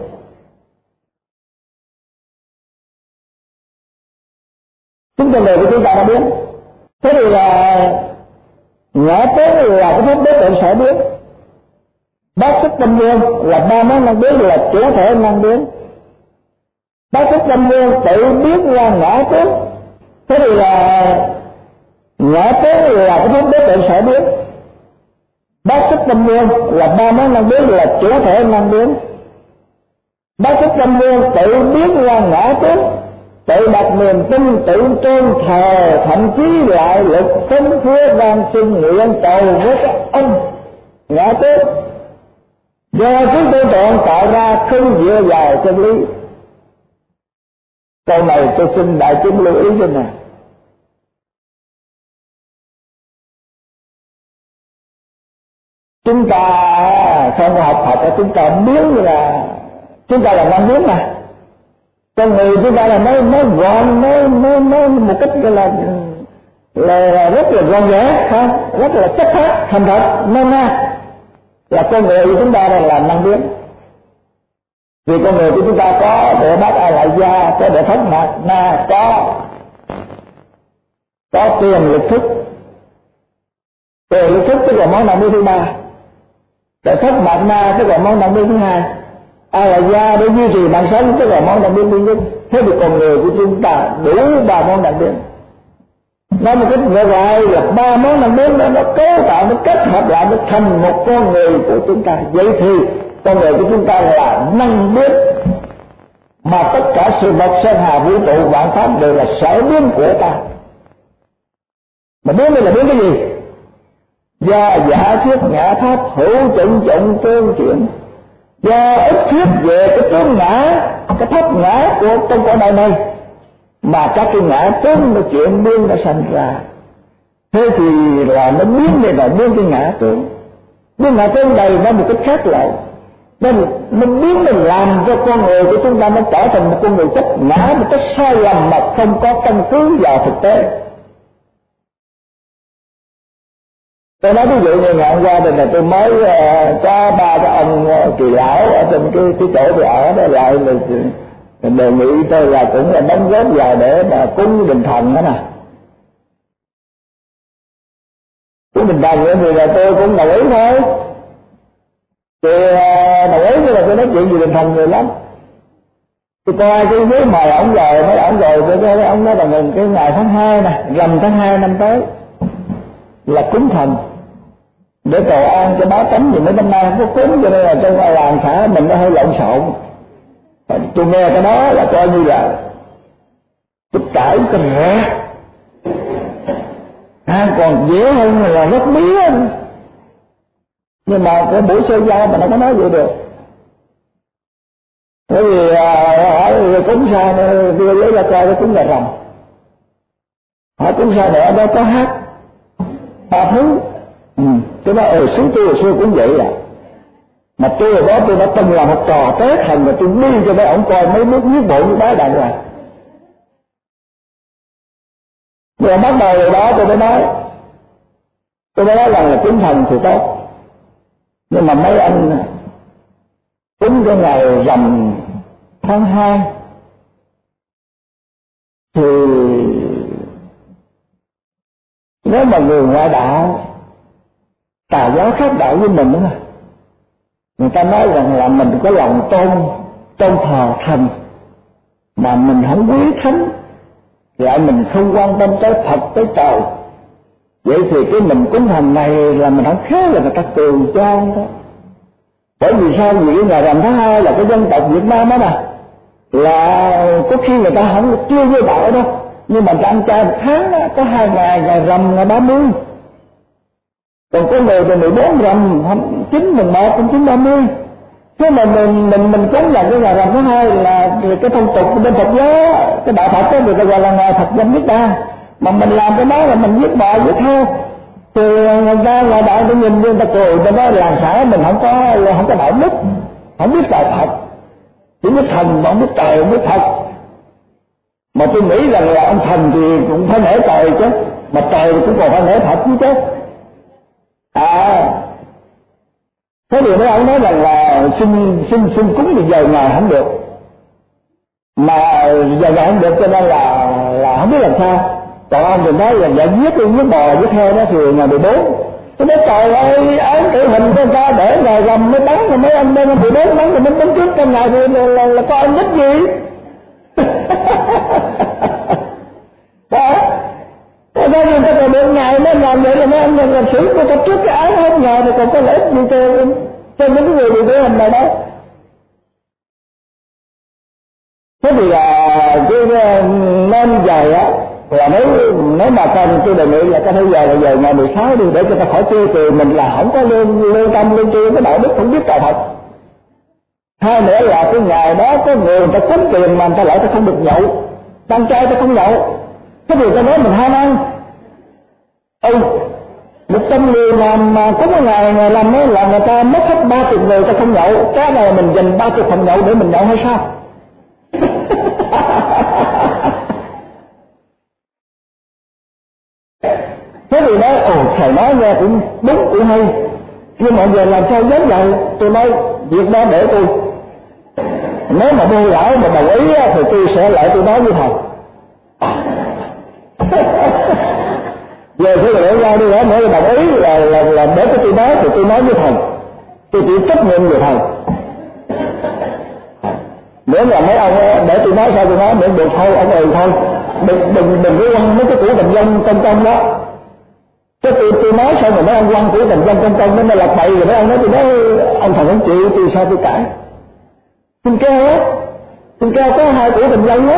Chính con người của chúng ta đã biến. Thế thì là ngã tế là cái pháp đối tượng sở biến. Bát sức tâm vương là 3 món năng biến là chủ thể năng biến. Bát sức tâm vương tự biến ra ngã tế. Thế thì là ngã tế là cái pháp đối tượng sở biến. Bát sức tâm vương là 3 món năng biến là chủ thể năng biến. Bát sức tâm vương tự biến ra ngã tế, tự đặt niềm tin, tự tôn thờ, thậm chí lại lực phấn phứa van xin nguyện cầu với các ông ngã tế. Do trí tư trọn tạo ra không dựa vào chân lý. Câu này tôi xin đại chúng lưu ý cho nè. Chúng ta không học Phật, chúng ta biết là chúng ta là năm biến mà. Con người chúng ta là nói gọn, nói một cách là rất là gọn ghẽ, không? Rất là chất phát, thành thật, nên là con người của chúng ta là năm biến. Vì con người của chúng ta có đệ bát a lại gia, có đệ thất mạt na, có tiền lực thức. Tiền lực thức tức là món năng biến thứ 3. Đệ thất mạt na tức là món năng biến thứ 2. A lại gia để duy trì mạng sống tức là món năng biến thứ nhất. Thế thì con người của chúng ta đủ 3 món năng biến. Nói một cách ngược lại là 3 món năng biến đó nó cấu tạo, nó kết hợp lại nó thành một con người của chúng ta. Vậy thì con người của chúng ta là năng biến, mà tất cả sự vật sơn hà vũ trụ vạn pháp đều là sở biến của ta. Mà biến đây là biến cái gì? Do giả thuyết ngã pháp hữu trịnh trọng tương chuyển, do ít thuyết về cái tướng ngã, cái pháp ngã của trong cõi đời này mà các cái ngã tướng nó chuyển biến nó sanh ra. Thế thì là nó biến này là biến cái ngã tướng. Biến ngã tướng này nó một cách khác lại. Nên mình biến mình làm cho con người của chúng ta nó trở thành một con người chất ngã, một cách sai lầm mà không có căn cứ vào thực tế. Tôi nói ví dụ như ngày hôm qua là tôi mới có 3 cái ông kỳ lão ở trên cái chỗ tôi ở đó lại là đề nghị tôi là cũng là đóng góp vào để mà cúng đình thần đó nè. Cúng đình thần nữa thì là tôi cũng đồng ý thôi. Thì đồng ý là tôi nói chuyện về đình thần nhiều lắm. Tôi coi cái giấy mời ổng rồi, mấy ổng rồi tôi thấy ổng nói là cái ngày tháng 2 nè, rằm tháng 2 năm tới là cúng thần để cầu an cho báo tánh, vì mấy năm nay không có cúng cho nên là trong làng xã mình nó hơi lộn xộn. Tôi nghe cái đó là coi như là tôi cãi cái rẻ, còn dễ hơn là rất mía. Nhưng mà cái buổi sơ giao mà nó có nói vậy được. Bởi vì hỏi cúng sao đưa giấy ra coi cái cúng gà rồng. Hỏi cúng sao nữa đó có hát 3 thứ. Tôi nói xứ tôi hồi xưa cũng vậy à. Mà tôi ở đó tôi đã từng làm một trò tế thần và tôi đi cho mấy ổng coi mấy nước nhiếp bộ như đá đàng hoàng. Rồi bắt đầu rồi đó tôi mới nói rằng là cúng thần thì tốt. Nhưng mà mấy anh cúng cái ngày rằm tháng 2 thì nếu mà người ngoại đạo tà giáo khác đạo với mình nữa, người ta nói rằng là mình có lòng tôn thờ thần mà mình không quý thánh, lại mình không quan tâm tới Phật tới trời. Vậy thì cái mình cúng thần này là mình không khác là người ta cười cho đó. Bởi vì sao? Vì cái ngày rằm tháng 2 là cái dân tộc Việt Nam đó nè, là có khi người ta không chưa vô đạo đâu, nhưng mà người ta ăn chay một tháng đó, có 2 ngày rằm ngày 30. Còn có người từ 14 rằm 9, 11, 9, 30. Thế mà mình cúng là cái ngày rằm tháng 2 là cái phong tục bên Phật giáo, cái đạo Phật đó người ta gọi là ngày Phật danh Niết Bàn. Mà mình làm cái đó là mình giết bò vậy thôi. Thì người ta ngoài đạo tôi nhìn người ta cười, ta nói làng xã mình không có đạo đức, không biết trời thật, chỉ biết thần mà không biết trời, không biết thật. Mà tôi nghĩ rằng là ông thần thì cũng phải nể trời chứ, mà trời thì cũng còn phải nể thật chứ. Thế thì mấy ông nói rằng là xin cúng thì giờ ngày không được, mà giờ ngày không được cho nên là không biết làm sao. Còn ông thì nói là dạ giết đi, giết bò giết heo đó thì ngày 14. Tôi nói trời ơi, án tử hình cho ta để ngày rằm mới bắn, rồi mấy anh bên 14 bắn rồi mới bắn trước trong ngày thì là có anh thích gì. Đó. Thế nên người ta còn được ngày mới làm vậy là mấy anh làm xử người ta trước cái án hết ngày thì còn có lợi ích gì cho những người bị tử hình này đó. Thế thì cái nên dày á là nếu mà cần tôi đề nghị là có thể giờ ngày 16 đi để cho ta khỏi chê cười mình là không có lương tâm lương tri cái đạo đức không biết trời thật. Hai nữa là cái ngày đó có người ta cúng tiền mà người ta lại ta không được nhậu, tăng trai ta không nhậu. Thế thì ta nói mình ham ăn. 100 người làm mà có một ngày làm ấy là người ta mất hết 30 người ta không nhậu, cái này mình dành 30 phòng nhậu để mình nhậu hay sao? Thế thì nói thầy nói nghe cũng đúng cũng hay, nhưng mà giờ làm sao dám vậy? Tôi nói việc đó để tôi, nếu mà bô lão mà đồng ý thì tôi sẽ lại tôi nói với thầy. Giờ sẽ để ra đi nữa đồng ý là để cho tôi nói thì tôi nói với thầy, tôi chịu trách nhiệm về thầy. Nếu là mấy ông để tôi nói sao tôi nói để được thôi, ông thôi, đừng có quăng mấy cái củ tình dân trong đó. Chứ tôi nói sao mà mấy ông quăng củ tình dân trong nó là bậy rồi mấy ông nói tôi nói ông thằng không chịu tôi sao tôi cãi. Xin kêu có 2 củ tình dân đó.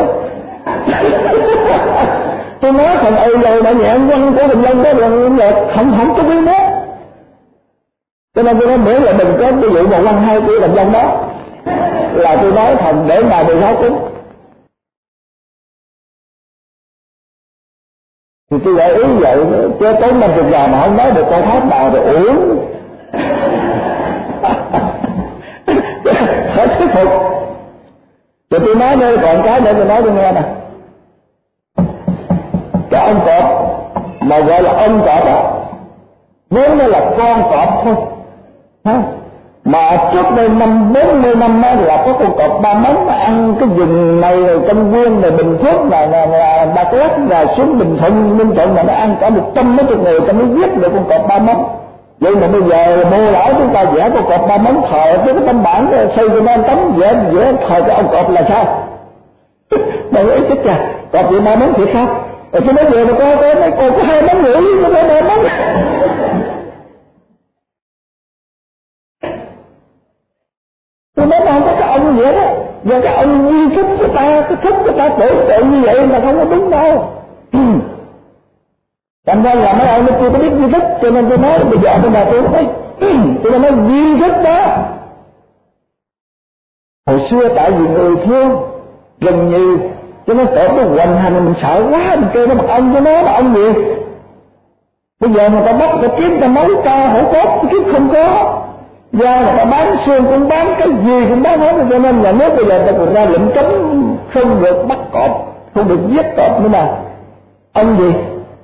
Tôi nói thằng rồi đã nhẹ quăng củ tình dân đó là không có biết nữa. Cho nên tôi nói nếu là đừng có ví dụ mà quăng 2 củ tình dân đó là tôi nói thằng để ngày 16 cúng. Thì tôi gợi ý vậy chứ tốn 50 giờ mà không nói được câu pháp nào thì uổng. Phải thuyết phục. Rồi tôi nói nữa còn cái nữa tôi nói tôi nghe nè. Cái ông cọp mà gọi là ông cọp đó vốn nó là con cọp thôi. Mà trước đây 40 năm là có con cọp Ba Móng ăn cái vùng này rồi trong Nguyên rồi Bình Phước là Đắk Lắk rồi xuống Bình Thuận Ninh Thuận mà nó ăn cả 100 mấy chục người cho nó giết được con cọp Ba Móng. Vậy mà bây giờ Mô lão chúng ta vẽ con cọp Ba Móng thờ cái tấm bản xây cho nó tấm vẽ thờ cái ông cọp là sao? Đâu ấy chết chà, cọp vậy Ba Móng thiệt sao? Rồi tôi nói về mà coi còn có 2 móng rưỡi nó phải 3 móng. Tôi nói không có cái ông vậy đó, và cái ông nghi thức của ta, cái thức của ta tổ tượng như vậy là không có đúng đâu. Thành ra là mấy ông nó chưa có biết nghi thức, cho nên tôi nói bây giờ tôi nói tôi nói nghi thức đó. Hồi xưa tại vì người thương gần như cho nên tổ nó hoành hành mình sợ quá, mình kêu nó bằng ông cho nó là ông gì. Bây giờ người ta bắt người ta kiếm ta máu ca hổ cốt kiếm không có. Do người ta bán xương cũng bán, cái gì cũng bán hết, cho nên nhà nước bây giờ ta còn ra lệnh cấm không được bắt cọp, không được giết cọp nữa mà. Ông gì?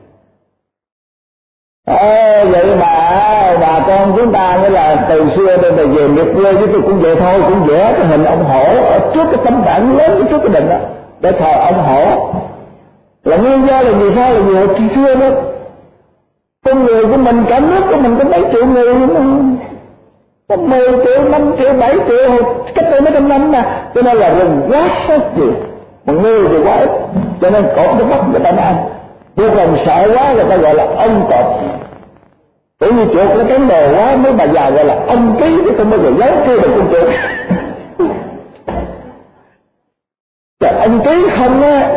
Vậy mà bà con chúng ta nghĩa là từ xưa đến bây giờ miệt quê với tôi cũng vậy thôi, cũng vẽ cái hình ông hổ ở trước cái tấm bảng lớn trước cái đình đó để thờ ông hổ. Là nguyên do là vì sao? Là vì hồi xưa đó con người của mình, cả nước của mình có mấy triệu người mà có 10 triệu, 5 triệu, 7 triệu cách đây mấy trăm năm mà, cho nên là rừng quá sót gì mà người thì quá ít, cho nên cọp nó bắt người ta nó ăn. Tôi còn sợ quá người ta gọi là ông cọp. Bởi vì chuột nó cắn đồ quá mấy bà già gọi là ông ký chứ không bao giờ giấu kia được con chuột. Trời, ông ký không á.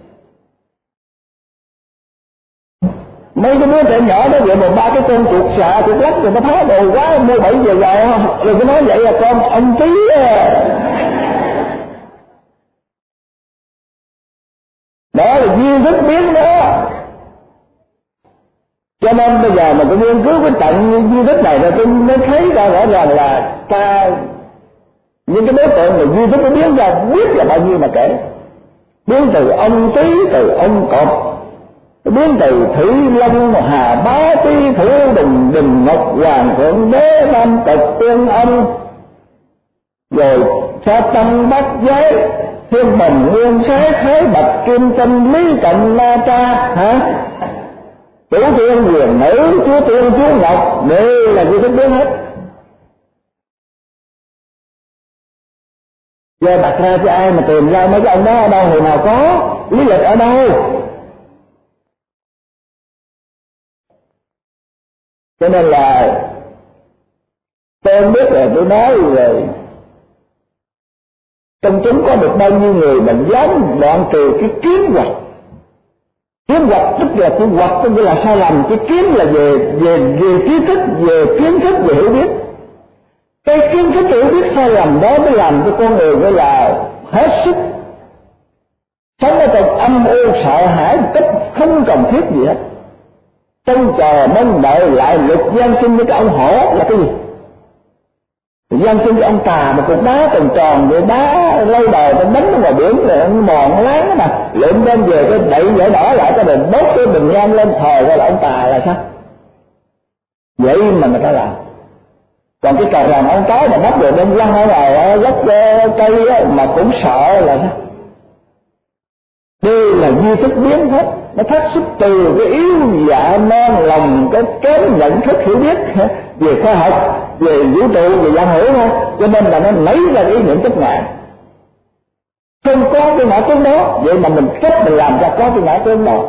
Mấy cái đứa trẻ nhỏ đó vậy mà 3 cái con chuột xạ chuột lắc rồi nó phá đồ quá mua 7 giờ rồi cứ nói vậy là con ông ký á. Đó là duy thức biến đó. Cho nên bây giờ mà tôi nghiên cứu cái trận di tích này rồi tôi mới thấy ra rõ ràng là những cái đối tượng mà di tích nó biến ra biết là bao nhiêu mà kể. Biến từ ông Tý, từ ông Cọp, biến từ Thủy Long, Hà Bá, Tý Thủ, Đình Ngọc, Hoàng Thượng Đế, Nam Cực, Tiên Ông, rồi Sa Tăng, Bát Giới, Thiên Bình, Nguyên Sái, Thái Bạch, Kim Tinh, Lý Cận, Na Tra, hả? Chủ tiên, Quyền Nữ, Chúa Tiên, Chúa Ngọc, đều là di tích biến hết. Giờ đặt ra cho ai mà tìm ra mấy cái ông đó ở đâu, hồi nào có, lý lịch ở đâu? Cho nên là tôi không biết là tôi nói rồi trong chúng có được bao nhiêu người mà dám đoạn trừ cái kiến hoặc. Kiến hoặc tức là cái hoặc tức là sai lầm, cái kiến là về trí thức, về kiến thức, về hiểu biết. Cái kiến thức hiểu biết sai lầm đó mới làm cho con người gọi là hết sức sống ở trong âm u sợ hãi một cách không cần thiết gì hết. Trông chờ mong đợi lại luật gian sinh với cái ông hổ là cái gì? Gian sinh với ông Tà, một cục đá tròn tròn vậy, đá lâu đời nó đánh nó ngoài biển rồi nó mòn láng mà lượm đem về cái đậy vải đỏ lại cái đền đốt cái bình nhang lên thờ gọi là ông Tà là sao? Vậy mà người ta làm. Còn cái cà ràng ông cái mà bắt rồi đem lăn ở ngoài gốc cây á, mà cũng sợ là sao? Đây là duy thức biến hết, nó phát xuất từ cái yếu dạ non lòng, cái kém nhận thức hiểu biết về khoa học, về vũ trụ, về dạng hữu thôi. Cho nên là nó lấy ra ý niệm chấp ngã. Không có cái ngã tướng đó, vậy mà mình cách mình làm ra có cái ngã tướng đó.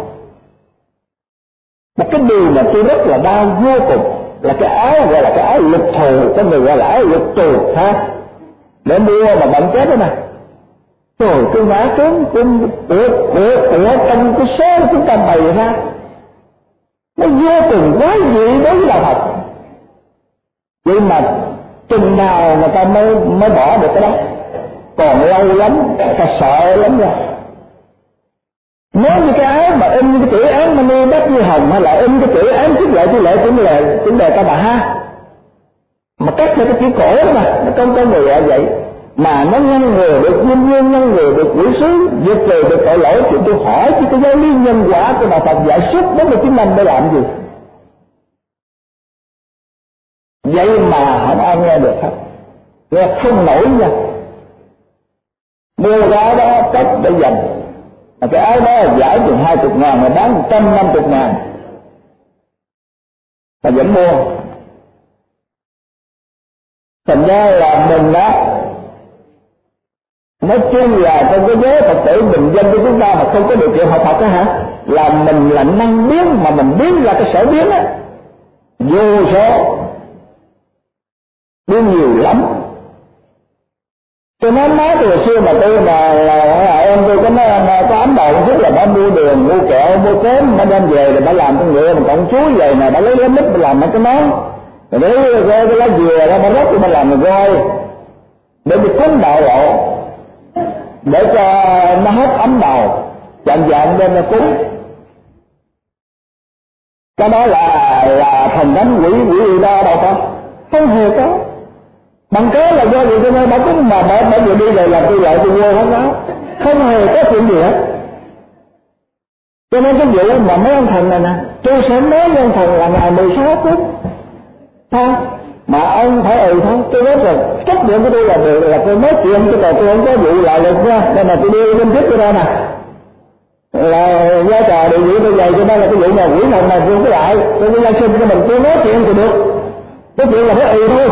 Một cái điều mà tôi rất là đau vô cùng là cái áo gọi là cái áo lục thù, có người gọi là áo lục tù ha, để mua mà bệnh chết đó nè. Rồi cái ngã tướng của trong cái số chúng ta bày ra nó vô cùng quá dị đối với đạo Phật. Vậy mà chừng nào người ta mới bỏ được cái đó? Còn lâu lắm, người ta sợ lắm rồi. Nếu như cái áo mà in cái chữ án Mani Bát Như Hồng hay là in cái chữ án Thích Lợi Chi Lệ cũng là cũng đề Ta Bà Ha, mà cắt theo cái chữ cổ mà nó công người vậy mà nó ngăn ngừa được nhân duyên, ngăn ngừa được quỷ sứ, diệt trừ được tội lỗi. Thì tôi hỏi chứ cái giáo lý nhân quả của đạo Phật dạy suốt 49 năm để làm gì? Vậy mà không ai nghe được hết, nghe không nổi nha. Mua cái đó cất để dành, mà cái áo đó là giải chừng 20.000 mà bán 150.000 mà vẫn mua. Thành ra là mình đó, nói chung là trong cái giới Phật tử bình dân của chúng ta mà không có điều kiện học Phật đó hả, là mình là năng biến, mà mình biến ra cái sở biến á vô số, biến nhiều lắm. Tôi nói từ hồi xưa mà tôi là em tôi có ấm đầu một chút là bà mua đường, mua kẹo, mua cốm, bà đem về rồi bà làm con ngựa, mà còn chuối về này bà lấy lá mít bà làm mấy cái món, rồi lấy cái lá dừa đó bà rắc bà làm rồi roi để bị cúng đạo lộ, để cho nó hết ấm đầu, chạm đem ra cúng. Cái đó là thần thánh quỷ đó đâu có, không hề có. Bằng cớ là do gì cho nên bà cúng mà bà vừa đi rồi làm tôi lại tôi vô hết đó, không hề có chuyện gì hết. Cho nên cái vụ mà mấy ông thần này nè, tôi sẽ nói với ông thần là ngày 16 phút thôi, mà ông phải thôi. Tôi nói là trách nhiệm của tôi là được, là tôi nói chuyện chứ còn tôi không có vụ lại được nha. Nên là tôi đi lên trước tôi ra nè, là vai trò địa vị tôi dày, cho nên là cái vụ mà quỷ thần này tôi không có lại, tôi đi lên xin cho mình, tôi nói chuyện thì được, cái chuyện là phải thôi.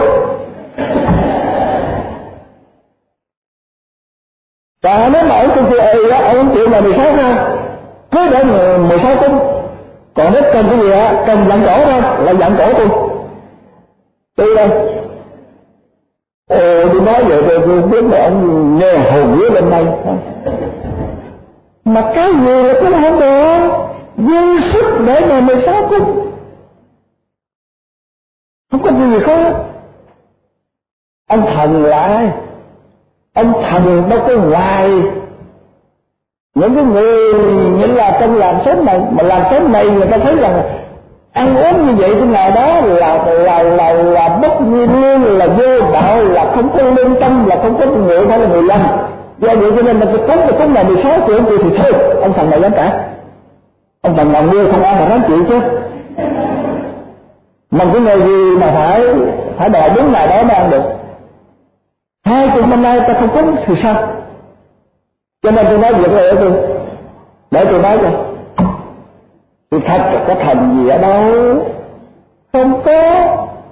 Và nếu mà ông tôi kêu đó, ông chịu là 16 ha, cứ để 16 phút. Còn nếu cần cái gì á, cần dặn cổ thôi, là dặn cổ tôi đây. Tôi nói vậy tôi biết là ông nghe hồn vía lên đây. Mà cái gì là cái không được, dư sức để mà 16 phút, không có gì khó. Ông thần là ai? Ông thần đâu có ngoài những cái người như là trong làng xóm này, mà làng xóm này người ta thấy rằng ăn uống như vậy thế nào đó là bất nhiên lương, là vô đạo, là không có lương tâm, là không có người hay là người lành. Do vậy cho nên mình phải cúng là 16 triệu thì thôi, ông thần này dám cả. Ông thần nào nuôi không ăn mà dám chịu chứ. Mình cái nghề gì mà phải đòi đúng ngày đó mới ăn được. 20 năm nay ta không cúng thì sao? Cho nên tôi nói việc này ở tôi, để tôi nói cho. Thì thật là có thần gì ở đâu, không có.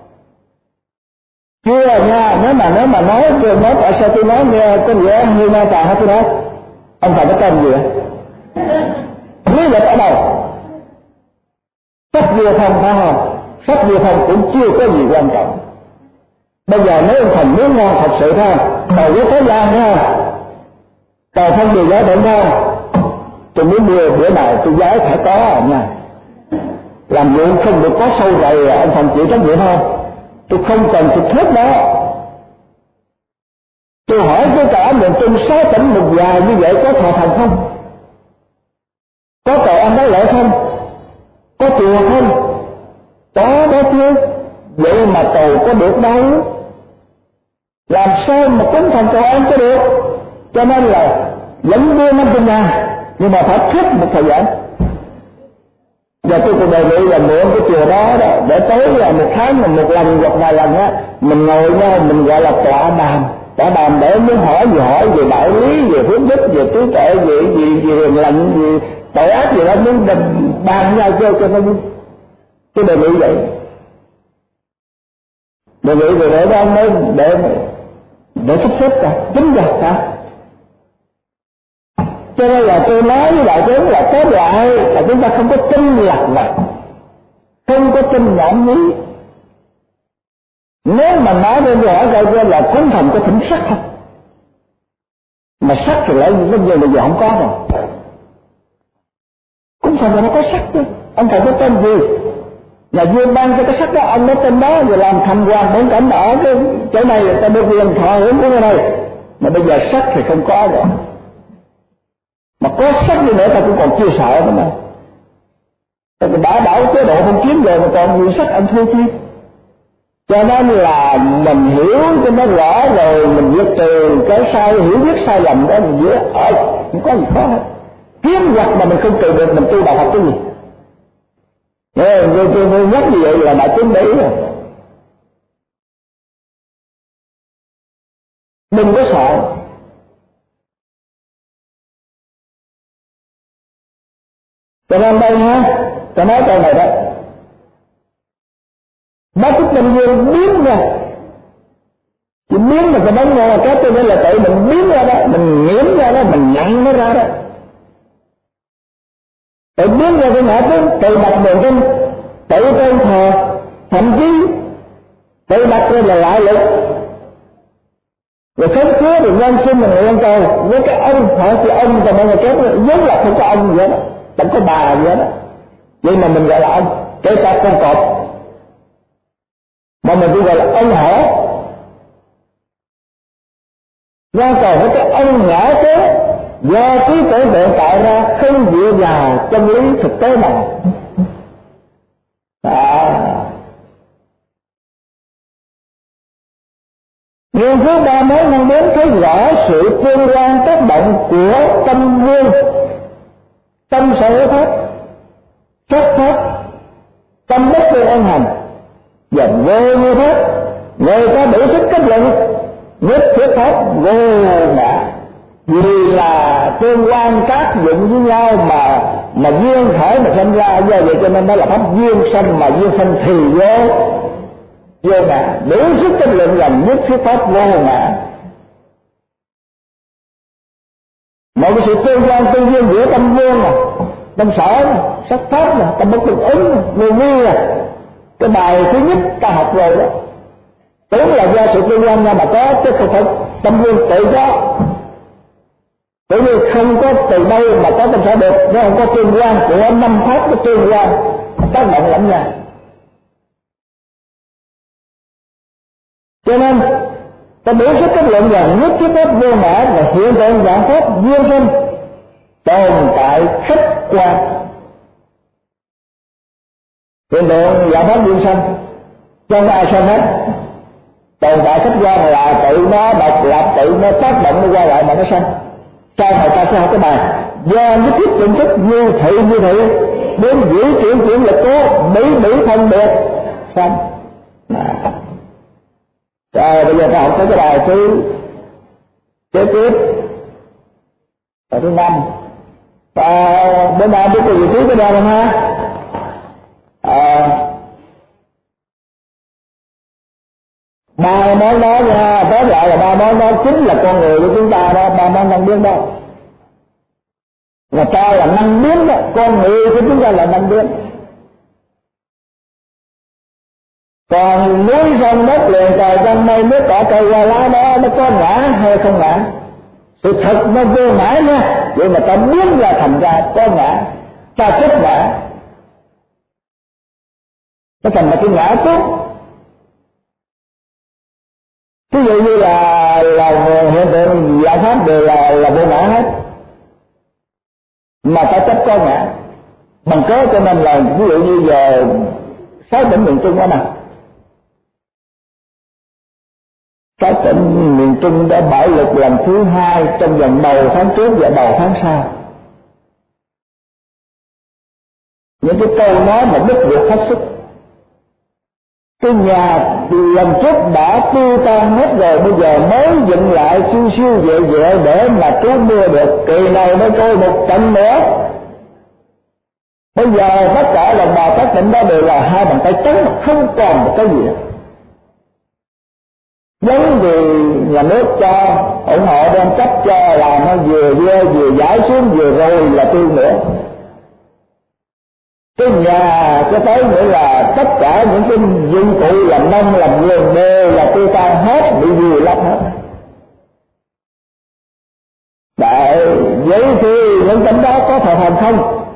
Chưa nha, nếu mà nói chưa nói tại sao tôi nói nghe có nghĩa như nha trà hết tôi nói. Ông thần có tên gì ạ? Lý lịch ở đâu? Sách Diêu Thông phải không? Sách Diêu Thông cũng chưa có gì quan trọng. Bây giờ nếu ông thần muốn ngon thật sự thôi, cầu với thế gian nha, cầu không điều giải định thôi. Tôi muốn đưa bữa nào tôi giải phải có nha. Làm vụ không được có sâu dày, ông thần chịu trách nhiệm không? Tôi không cần thực thuyết đó. Tôi hỏi với cả miền Trung 6 tỉnh một dài như vậy có thờ thần không? Có cầu ăn đáy lễ không? Có chùa không? Có đó chứ. Vậy mà cầu có được đâu. Làm sao mà cúng thần cầu ăn cho được? Cho nên là vẫn đưa 50 ngàn, nhưng mà phải thích một thời gian. Và tôi cũng đề nghị là mượn cái chùa đó để tới là một tháng mình một lần hoặc vài lần á, mình ngồi nhau mình gọi là tọa đàm để muốn hỏi về đạo lý, về phước đức, về trí tuệ, về hiền lành, về tội ác gì đó, muốn bàn nhau cho nó vui. Tôi đề nghị vậy. Đề nghị rồi để đó mới để sắp xếp ra chính ra sao. Cho nên là tôi nói với đại chúng là tóm lại là chúng ta không có tin lạc vật, không có tin nhảm nhí. Nếu mà nói đến hỏi ra là cúng thần có thỉnh sắc không? Mà sắc thì lại bây giờ không có rồi. Cúng thần là nó có sắc chứ. Ông thầy có tên gì? Là vua ban cho cái sắc đó, ông nói tên đó rồi làm thành hoàng bốn cảnh ở cái chỗ này ta được quyền thọ hưởng của cái này. Mà bây giờ sắc thì không có rồi. Mà có sắc như nữa ta cũng còn chưa sợ nữa mà. Ta đã bảo chế độ không kiếm rồi mà còn nhiều sắc anh thua chi. Cho nên là mình hiểu cho nó rõ rồi mình diệt trừ cái sai hiểu biết sai lầm đó, mình giữa không có gì khó hết. Kiếm vật mà mình không trừ được mình tu đạo Phật cái gì. Tôi nhắc như vậy là đại chúng để ý rồi. Đừng có sợ. Cho nên đây ha, tôi nói câu này đó. Bác Thích Minh Vương biến ra. Chỉ biến mà cái bóng ra là cái tôi nói là tự mình biến ra đó, mình nghiễm ra đó, mình nhận nó ra đó. Tự biến ra cái ngã tướng, tự đặt đường kinh, tự tôn thờ, thậm chí tự đặt ra là lại lực. Rồi khép khứa được nhân sinh là người ăn cầu với cái ông, hỏi thì ông và mọi người kết vốn là không có ông gì hết đó, không có bà gì hết đó. Vậy mà mình gọi là ông, kể cả con cọp. Mà mình cũng gọi là ông hổ. Do cầu với cái ông ngã tế do trí tuệ vận tạo ra không dựa vào chân lý thực tế nào. Nghiên cứu 3 mối năm đến thấy rõ sự tương quan tác động của tâm nguyên, tâm sở pháp, sắc pháp, tâm bất tương ân hành và vô như pháp. Người ta đủ sức kết luận nhất thiết pháp vô ngã, vì là tương quan tác dụng với nhau mà duyên khởi mà sinh ra. Do vậy cho nên đó là pháp duyên sanh, mà duyên sanh thì vô ngã, đủ sức kết luận rằng nhất thiết pháp vô ngã. Mọi cái sự tương quan tương duyên giữa tâm duyên nè, tâm sở, sắc pháp nè, tâm bất tương ứng, vô vi nè, cái bài thứ nhất ta học rồi đó. Đúng là do sự tương quan mà có, chứ không phải tâm duyên tự có. Bởi vì không có từ đâu mà có tâm sở được, nếu không có tương quan của 5 pháp của tương quan tác động lẫn nhau. Cho nên ta đủ sức kết luận rằng nhất thiết pháp vô ngã là hiện tượng dạng pháp duyên sinh tồn tại khách quan. Hiện tượng giải pháp duyên sanh trong ai sanh hết, tồn tại khách quan là tự nó độc lập, tự nó tác động nó qua lại mà nó sanh. Sau này ta sẽ học cái bài do nhất thiết chuyển thức như thị đến giữ chuyển lực cố mỹ thân biệt sanh. Rồi bây giờ ta học tới cái bài thứ kế tiếp, bài thứ 5. Và bữa nay biết cái gì thứ cái nào không ha? Ba món đó nha, tóm lại là ba món đó chính là con người của chúng ta đó, ba món năng biến đó. Là cho là năng biến đó, con người của chúng ta là năng biến. Còn núi sông đất liền trời trong mây nước cỏ cây hoa lá đó nó có ngã hay không ngã? Sự thật nó vô ngã nha, vậy mà ta biến ra thành ra có ngã, ta thích ngã, nó thành là cái ngã tốt. Ví dụ như là hiện tượng giải pháp đều là vô ngã hết, mà ta chấp có ngã bằng cớ, cho nên là ví dụ như giờ 6 tỉnh miền Trung đó nè, 6 tỉnh miền Trung đã bạo lực lần thứ 2 trong vòng đầu tháng trước và đầu tháng sau. Những cái câu nói mà đứt ruột hết sức. Cái nhà lần trước đã tiêu tan hết rồi, bây giờ mới dựng lại siêu vệ để mà trú mưa được, kỳ này mới coi một trận nữa. Bây giờ tất cả đồng bào các tỉnh đó đều là hai bàn tay trắng, không còn một cái gì. Giống vì nhà nước cho ủng hộ đem cấp cho làm nó vừa giải xuống vừa rồi là tiêu nữa. Cái nhà cho tới nữa là tất cả những cái dụng cụ làm nông làm vườn đều là tiêu tan hết, bị vùi lấp hết. Vậy thì những tỉnh đó có thờ thần không?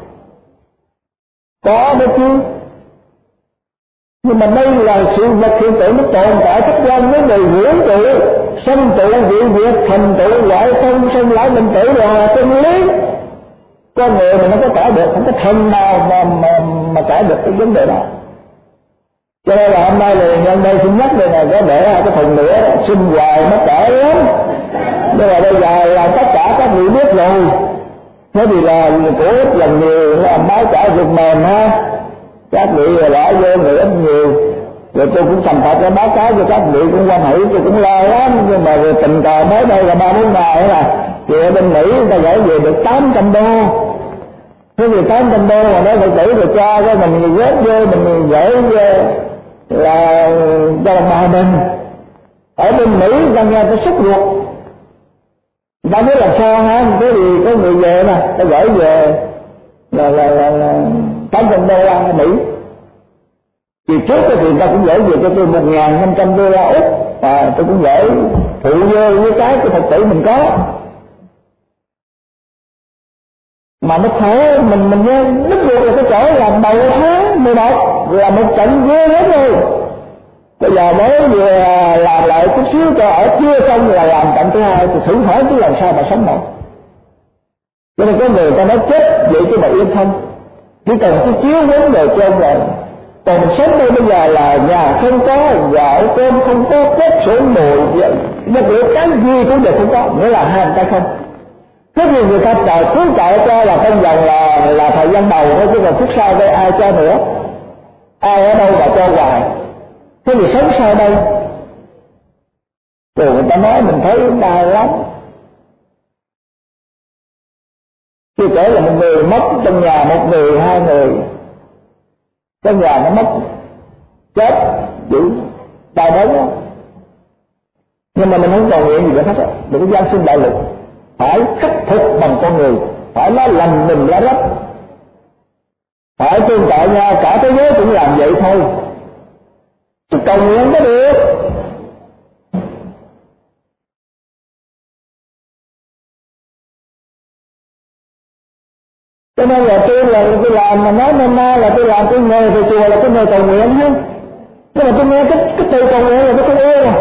Có đó chứ. Nhưng mà đây là sự vật hiện tượng nó tồn tại khách quan, với người hưởng tụ sanh tụ vị việc thành tựu loại không sanh lão minh tử là chân lý. Con người mà nó có cãi được, không có thần nào mà cãi được cái vấn đề đó. Cho nên là hôm nay là nhân đây xin nhắc đây này, có để cái phần nữa xin hoài nó cãi lắm. Nhưng mà bây giờ là tất cả các vị biết rồi. Thế thì là của ít lần nhiều là máu chảy ruột mềm ha. Các vị lỡ vô người ít nhiều. Rồi tôi cũng thành thật ra báo cáo cho các vị cũng quan hỷ, tôi cũng lo lắm. Nhưng mà rồi tình cờ mới đây là 3-4 ngày là thì ở bên Mỹ người ta gửi về được 800 đô. Thế thì 800 đô mà nó phải gửi rồi cho cái mình ghép vô, mình gửi là cho đồng bào mình. Ở bên Mỹ người ta nghe cái xúc ruột, người ta biết làm sao hả? Thế thì có người về nè, ta gửi về là 800 đô la Mỹ. Thì trước thì người ta cũng gửi về cho tôi 1.500 đô la Úc, và tôi cũng gửi phụ vô với cái Phật tử mình có. Mà nó khổ, mình nghe đức ruột là cái chỗ làm đầu tháng 11 là một trận ghê lắm rồi. Bây giờ mới vừa làm lại chút xíu cho ở chưa xong là làm trận thứ 2 thì thử hỏi chứ làm sao mà sống nổi. Cho nên có người ta nói chết vậy chứ mà yên không, chỉ cần cái chiếu vấn đề trên rồi. Còn mình sống đây bây giờ là nhà không có, gạo cơm không có, cốt sổ mùi, vật liệu cái gì cũng đều không có, nghĩa là hai người ta không. Thế thì người ta trời cứu trợ cho là trong vòng là thời gian đầu thôi, chứ còn phút sau đây ai cho nữa, ai ở đâu mà cho hoài. Thế thì sống sao đây? Rồi người ta nói mình thấy đau lắm. Chưa kể là một người mất trong nhà, một người, hai người trong nhà nó mất chết giữ đau đớn đó. Nhưng mà mình không còn nguyện gì nữa hết, đừng có gian sinh đại lực, phải khắc phục bằng con người, phải nói lành mình lá rách, phải tương trợ nhau, cả thế giới cũng làm vậy thôi, chứ cầu nguyện có được. Cho nên là tôi làm mà nói nôm na là tôi làm cái nghề về chùa là cái nghề cầu nguyện hết. Nhưng mà tôi nghe cái từ cầu nguyện là tôi không yêu rồi.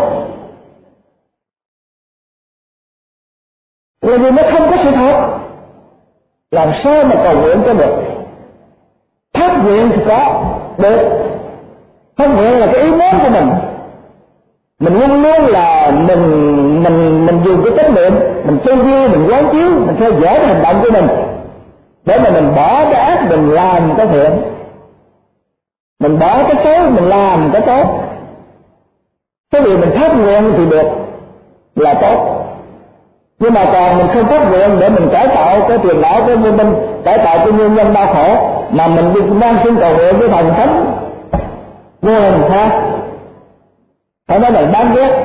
Là vì nó không có sự thật. Làm sao mà cầu nguyện cho được? Phát nguyện thì có, được. Phát nguyện là cái ý muốn của mình luôn luôn là mình dùng cái trách nhiệm, mình tư duy, mình quán chiếu, mình theo dõi hành động của mình để mà mình bỏ cái ác, mình làm cái thiện, mình bỏ cái xấu, mình làm cái tốt. Cái gì mình phát nguyện thì được là tốt, nhưng mà còn mình không phát nguyện để mình cải tạo cái phiền não của mình, cải tạo cái nguyên nhân đau khổ, mà mình đi mang xin cầu nguyện với thần thánh vô hình khác, phải nói là đáng ghét,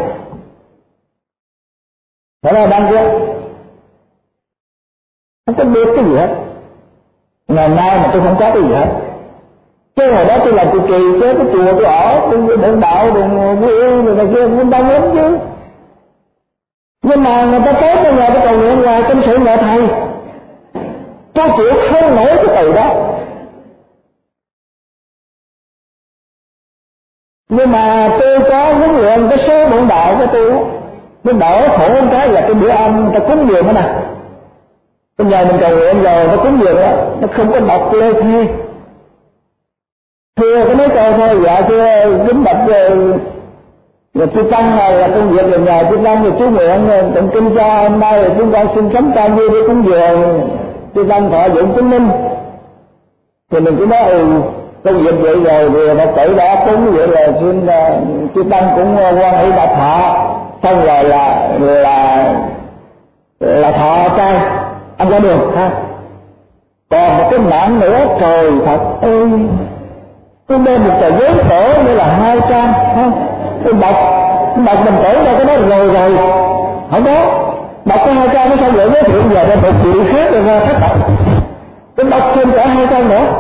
phải nói là đáng ghét, không có biết cái gì hết. Ngày nay mà tôi không có cái gì hết, chứ hồi đó tôi làm trụ trì, chứ cái chùa tôi ở, tôi đựng đạo, đừng vui yêu rồi này kia cũng đông lắm chứ. Nhưng mà người ta tới cho nhà tôi cầu nguyện là trong sự nhờ thầy, tôi chịu không nổi cái từ đó. Nhưng mà tôi có huấn luyện cái số bổn đạo của tôi, nó đỡ khổ một cái là cái bữa ăn ta cúng dường đó nè. Bây giờ mình cầu nguyện rồi nó cúng dường đó, nó không có đọc lê thê. Thưa có mấy câu thôi, dạ thưa kính bạch rồi chú Tăng này là công việc về nhà chú Tăng, rồi chú nguyện tụng kinh cho hôm nay, rồi chúng con xin sắm cam vui để cúng dường chú Tăng thọ dụng chứng minh. Thì mình cứ nói công việc vậy rồi thì Phật tử đã cúng vậy rồi, xin chú Tăng cũng quan hỷ đã thọ, xong rồi là thọ chay ăn ra đường ha. Còn một cái nạn nữa, trời thật ơi, tôi lên một tờ giấy tổ như là 2 trang ha. Tôi đọc mình tưởng ra cái đó rồi không có đọc cái 2 trang nó xong rồi giới thiệu giờ ra một chuyện khác rồi ra thất đọc, tôi đọc thêm cả 2 trang nữa.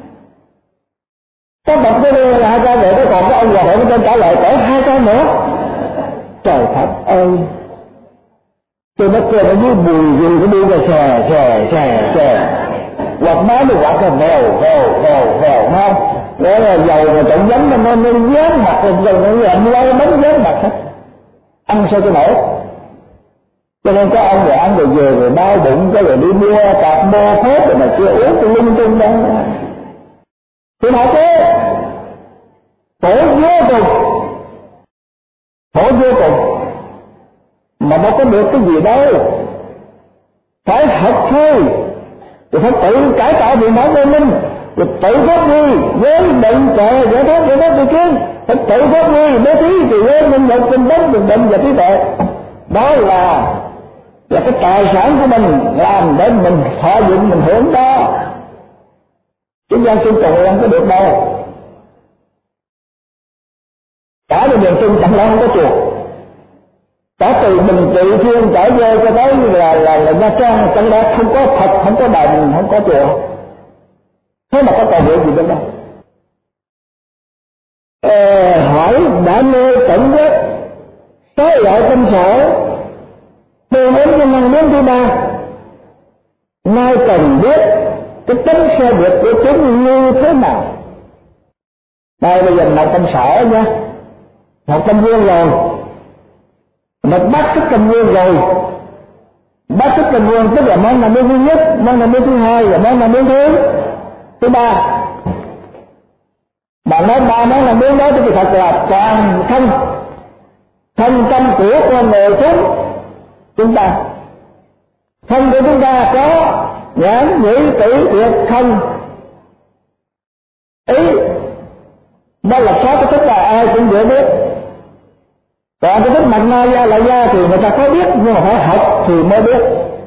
Tôi đọc cái 2 trang rồi, còn cái ông già hỏi nó trả lời cả 2 trang nữa. Trời thật ơi, tôi nó kêu nó dưới bùi gì nó đi ra xè quạt máy nó quạt là vèo không. Đó là dầu mà trộn giấm nó dán mặt rồi nó làm lâu bánh dán mặt hết, ăn sao cho nổi. Cho nên có ông rồi ăn rồi về rồi đau bụng, cái rồi đi mua tạp mô phết rồi mà chưa uống cái lung tung đó. Thì họ thế khổ vô cùng mà nó có được cái gì đâu, phải học thôi. Rồi phải tự cải tạo điện não của mình, rồi tự phát huy với bệnh tuệ giải thoát tự kiến, phải tự phát huy bố thí thì với minh lực tinh tấn đường bệnh và trí tuệ. Đó là cái tài sản của mình, làm để mình thọ dụng, mình hưởng đó. Chúng ta xin cầu nguyện có được đâu. Cả cái miền Trung chẳng lẽ không có chùa, cả từ Bình Trị Thiên trở về cho tới là Nha Trang, chẳng lẽ không có Phật, không có đền, không có chùa, thế mà có cầu nguyện gì đâu đâu. Hỏi đã nêu tận giác tới lại tâm sở đưa đến cho năng đến thứ 3, nay cần biết cái tính sai biệt của chúng như thế nào. Đây bây giờ mình học tâm sở nha, học tâm nguyên rồi, mình bắt thức tâm nguyên rồi. Bắt thức tâm nguyên tức là món làm thứ nhất, món làm thứ 2 và món làm thứ 3. Mà nói 3 món làm đó thì thật là toàn thân tâm của con người chúng ta. Thân của chúng ta có nhãn nhĩ tỷ thiệt thân ý, đó là 6 cái thức là ai cũng dễ biết. Còn cái thức mặt na da lại da thì người ta có biết, nhưng mà phải học thì mới biết.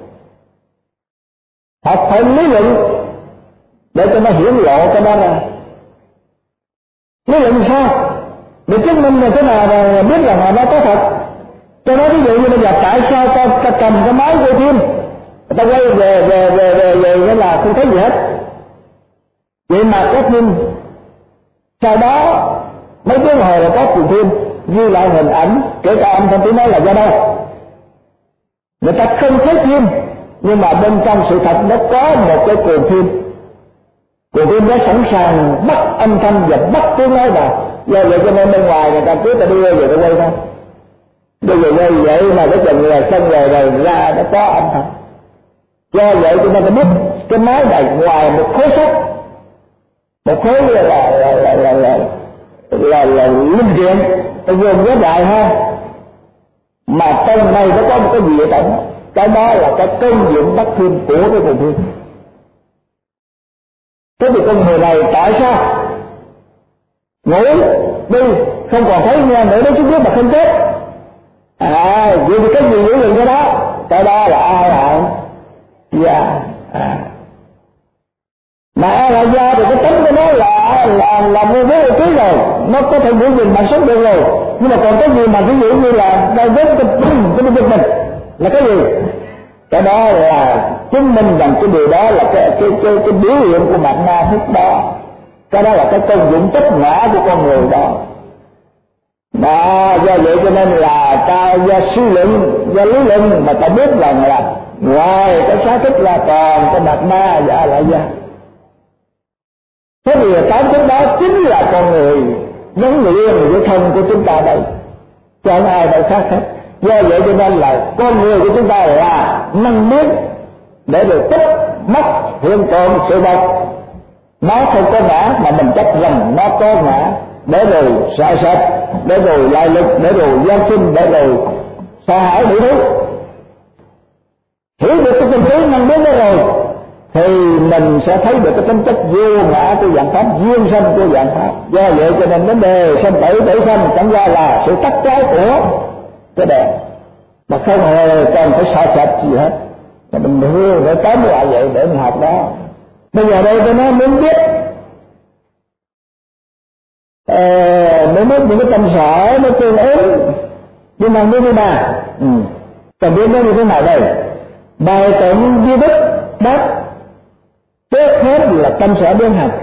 Học phải lý luận để cho nó hiển lộ cái đó ra. Lý luận sao? Để chứng minh là thế nào mà biết rằng nó có thật. Cho nó ví dụ như bây giờ tại sao ta cầm cái máy quay phim, ta quay về nghĩa là không thấy gì hết. Vậy mà có phim, sau đó mấy tiếng hồi là có cuộn phim ghi lại hình ảnh, kể cả âm thanh tiếng nói là do đâu. Người ta không thấy phim, nhưng mà bên trong sự thật nó có một cái cuộn phim. Cuộn phim nó sẵn sàng bắt âm thanh và bắt tiếng nói vào. Do vậy cho nên bên ngoài người ta cứ ta đưa về ta quay thôi. Đưa về quay vậy mà cái chừng là xong rồi ra nó có âm thanh. Do vậy cho nên ta biết cái máy này ngoài một khối sắt một khối là linh kiện tôi gồm ghép lại ha, mà trong này nó có một cái gì ở trong, cái đó là cái công dụng bất thương của cái vùng thương. Thế thì con người này tại sao ngủ đi không còn thấy nghe nữa, đến chút biết mà không chết? Vì cái gì giữ gìn cái đó là ai hả? Dạ. Mà ai là da thì cái tính của nó là vô bố trí rồi, nó có thể giữ gìn mạng sống được rồi, nhưng mà còn cái gì mà ví dụ như là đau vết cái mình là cái gì? Cái đó là chứng minh rằng cái điều đó là cái biểu hiện của mặt na thức đó, cái đó là cái công dụng tất ngã của con người đó. Đó, do vậy cho nên là ta do suy luận, do lý luận mà ta biết rằng là ngoài cái xác thức là còn cái mặt na và lại da. Thế thì tám thức đó chính là con người giống người với thân của chúng ta đây, chứ không ai đâu khác hết. Do vậy cho nên là con người của chúng ta là năng biết để rồi tích mất hiện tượng sự vật. Nó không có ngã mà mình chấp rằng nó có ngã, để rồi sợ sệt, để rồi lai lịch, để rồi gian sinh, để rồi sợ hãi đủ thứ. Hiểu được cái chân lý năng biết đó rồi thì mình sẽ thấy được cái tính chất vô ngã của dạng pháp, duyên sanh của dạng pháp. Do vậy cho nên vấn đề sanh tử sanh chẳng qua là sự tắc trái của cái đèn, mà không hề cần phải sợ sệt gì hết. Mà mình đưa để tóm lại vậy để mình học đó. Bây giờ đây tôi nói muốn biết mới biết những cái tâm sở nó tương ứng nhưng mà như thế nào? Cần biết nó như thế nào đây? Bài tụng duy đức đáp trước hết là tâm sở biến hành,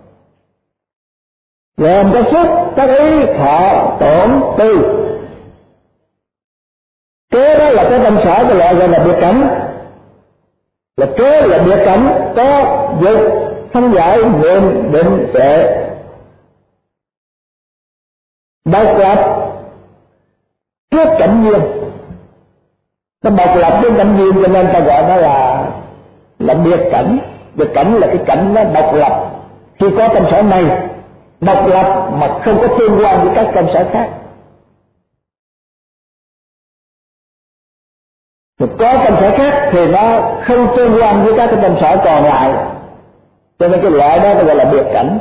gồm có xúc, các ý, thọ, tổn, tư. Kế đó là cái tâm sở của loại gọi là biệt cảnh, là kế là biệt cảnh có dục, phân giải, niệm, định, tuệ. Độc lập trước cảnh duyên, nó độc lập trước cảnh duyên cho nên ta gọi nó là biệt cảnh. Biệt cảnh là cái cảnh nó độc lập, khi có tâm sở này độc lập mà không có tương quan với các tâm sở khác. Mà có tâm sở khác thì nó không tương quan với các cái tâm sở còn lại, cho nên cái loại đó gọi là biệt cảnh.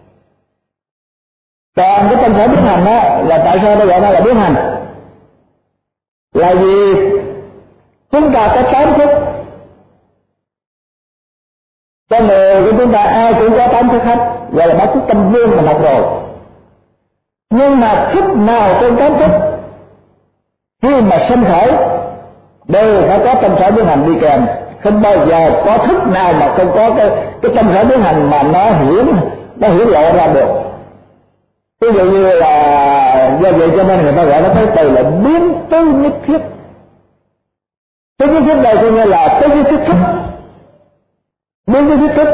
Còn cái tâm sở biến hành đó là tại sao nó gọi nó là biến hành? Là vì chúng ta có 8 thức. Con người của chúng ta ai cũng có 8 thức hết, gọi là 8 thức tâm duyên mà học rồi. Nhưng mà thức nào trong 8 thức khi mà sinh khởi đều phải có tâm sở biến hành đi kèm. Không bao giờ có thức nào mà không có cái tâm sở biến hành mà nó hiển lộ ra được. Ví dụ như là do vậy cho nên người ta gọi nó cái từ là biến tứ nhất thiết. Tứ nhất thiết đây có nghĩa là tứ nhất thiết thức, biến tứ nhất thức.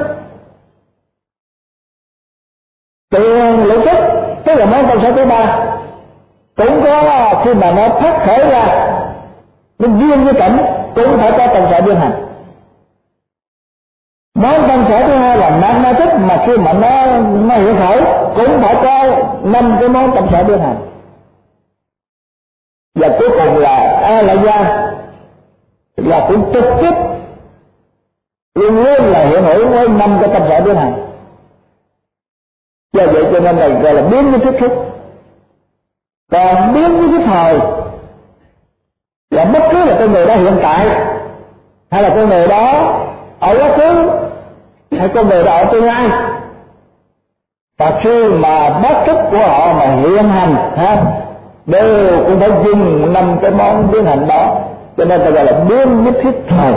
Tiền lũ thức tức là món tâm sở thứ ba cũng có, khi mà nó phát khởi ra nó duyên với cảnh cũng phải có tâm sở biến hành. Món tâm sở thứ hai là nam na thức, mà khi mà nó hiện khởi cũng phải có 5 cái món tâm sở biến hành. Và cuối cùng là a la gia là cũng trực tiếp luôn luôn là hiện hữu với 5 cái tâm sở biến hành. Do vậy cho nên này gọi là biến với thức thức. Còn biến với thức thời là bất cứ là con người đó hiện tại, hay là con người đó ở quá khứ, hay con người đó ở tương lai. Và khi mà bát thức của họ mà hiện hành đều cũng phải dùng 5 cái món biến hành đó, cho nên ta gọi là biến nhất thiết thời.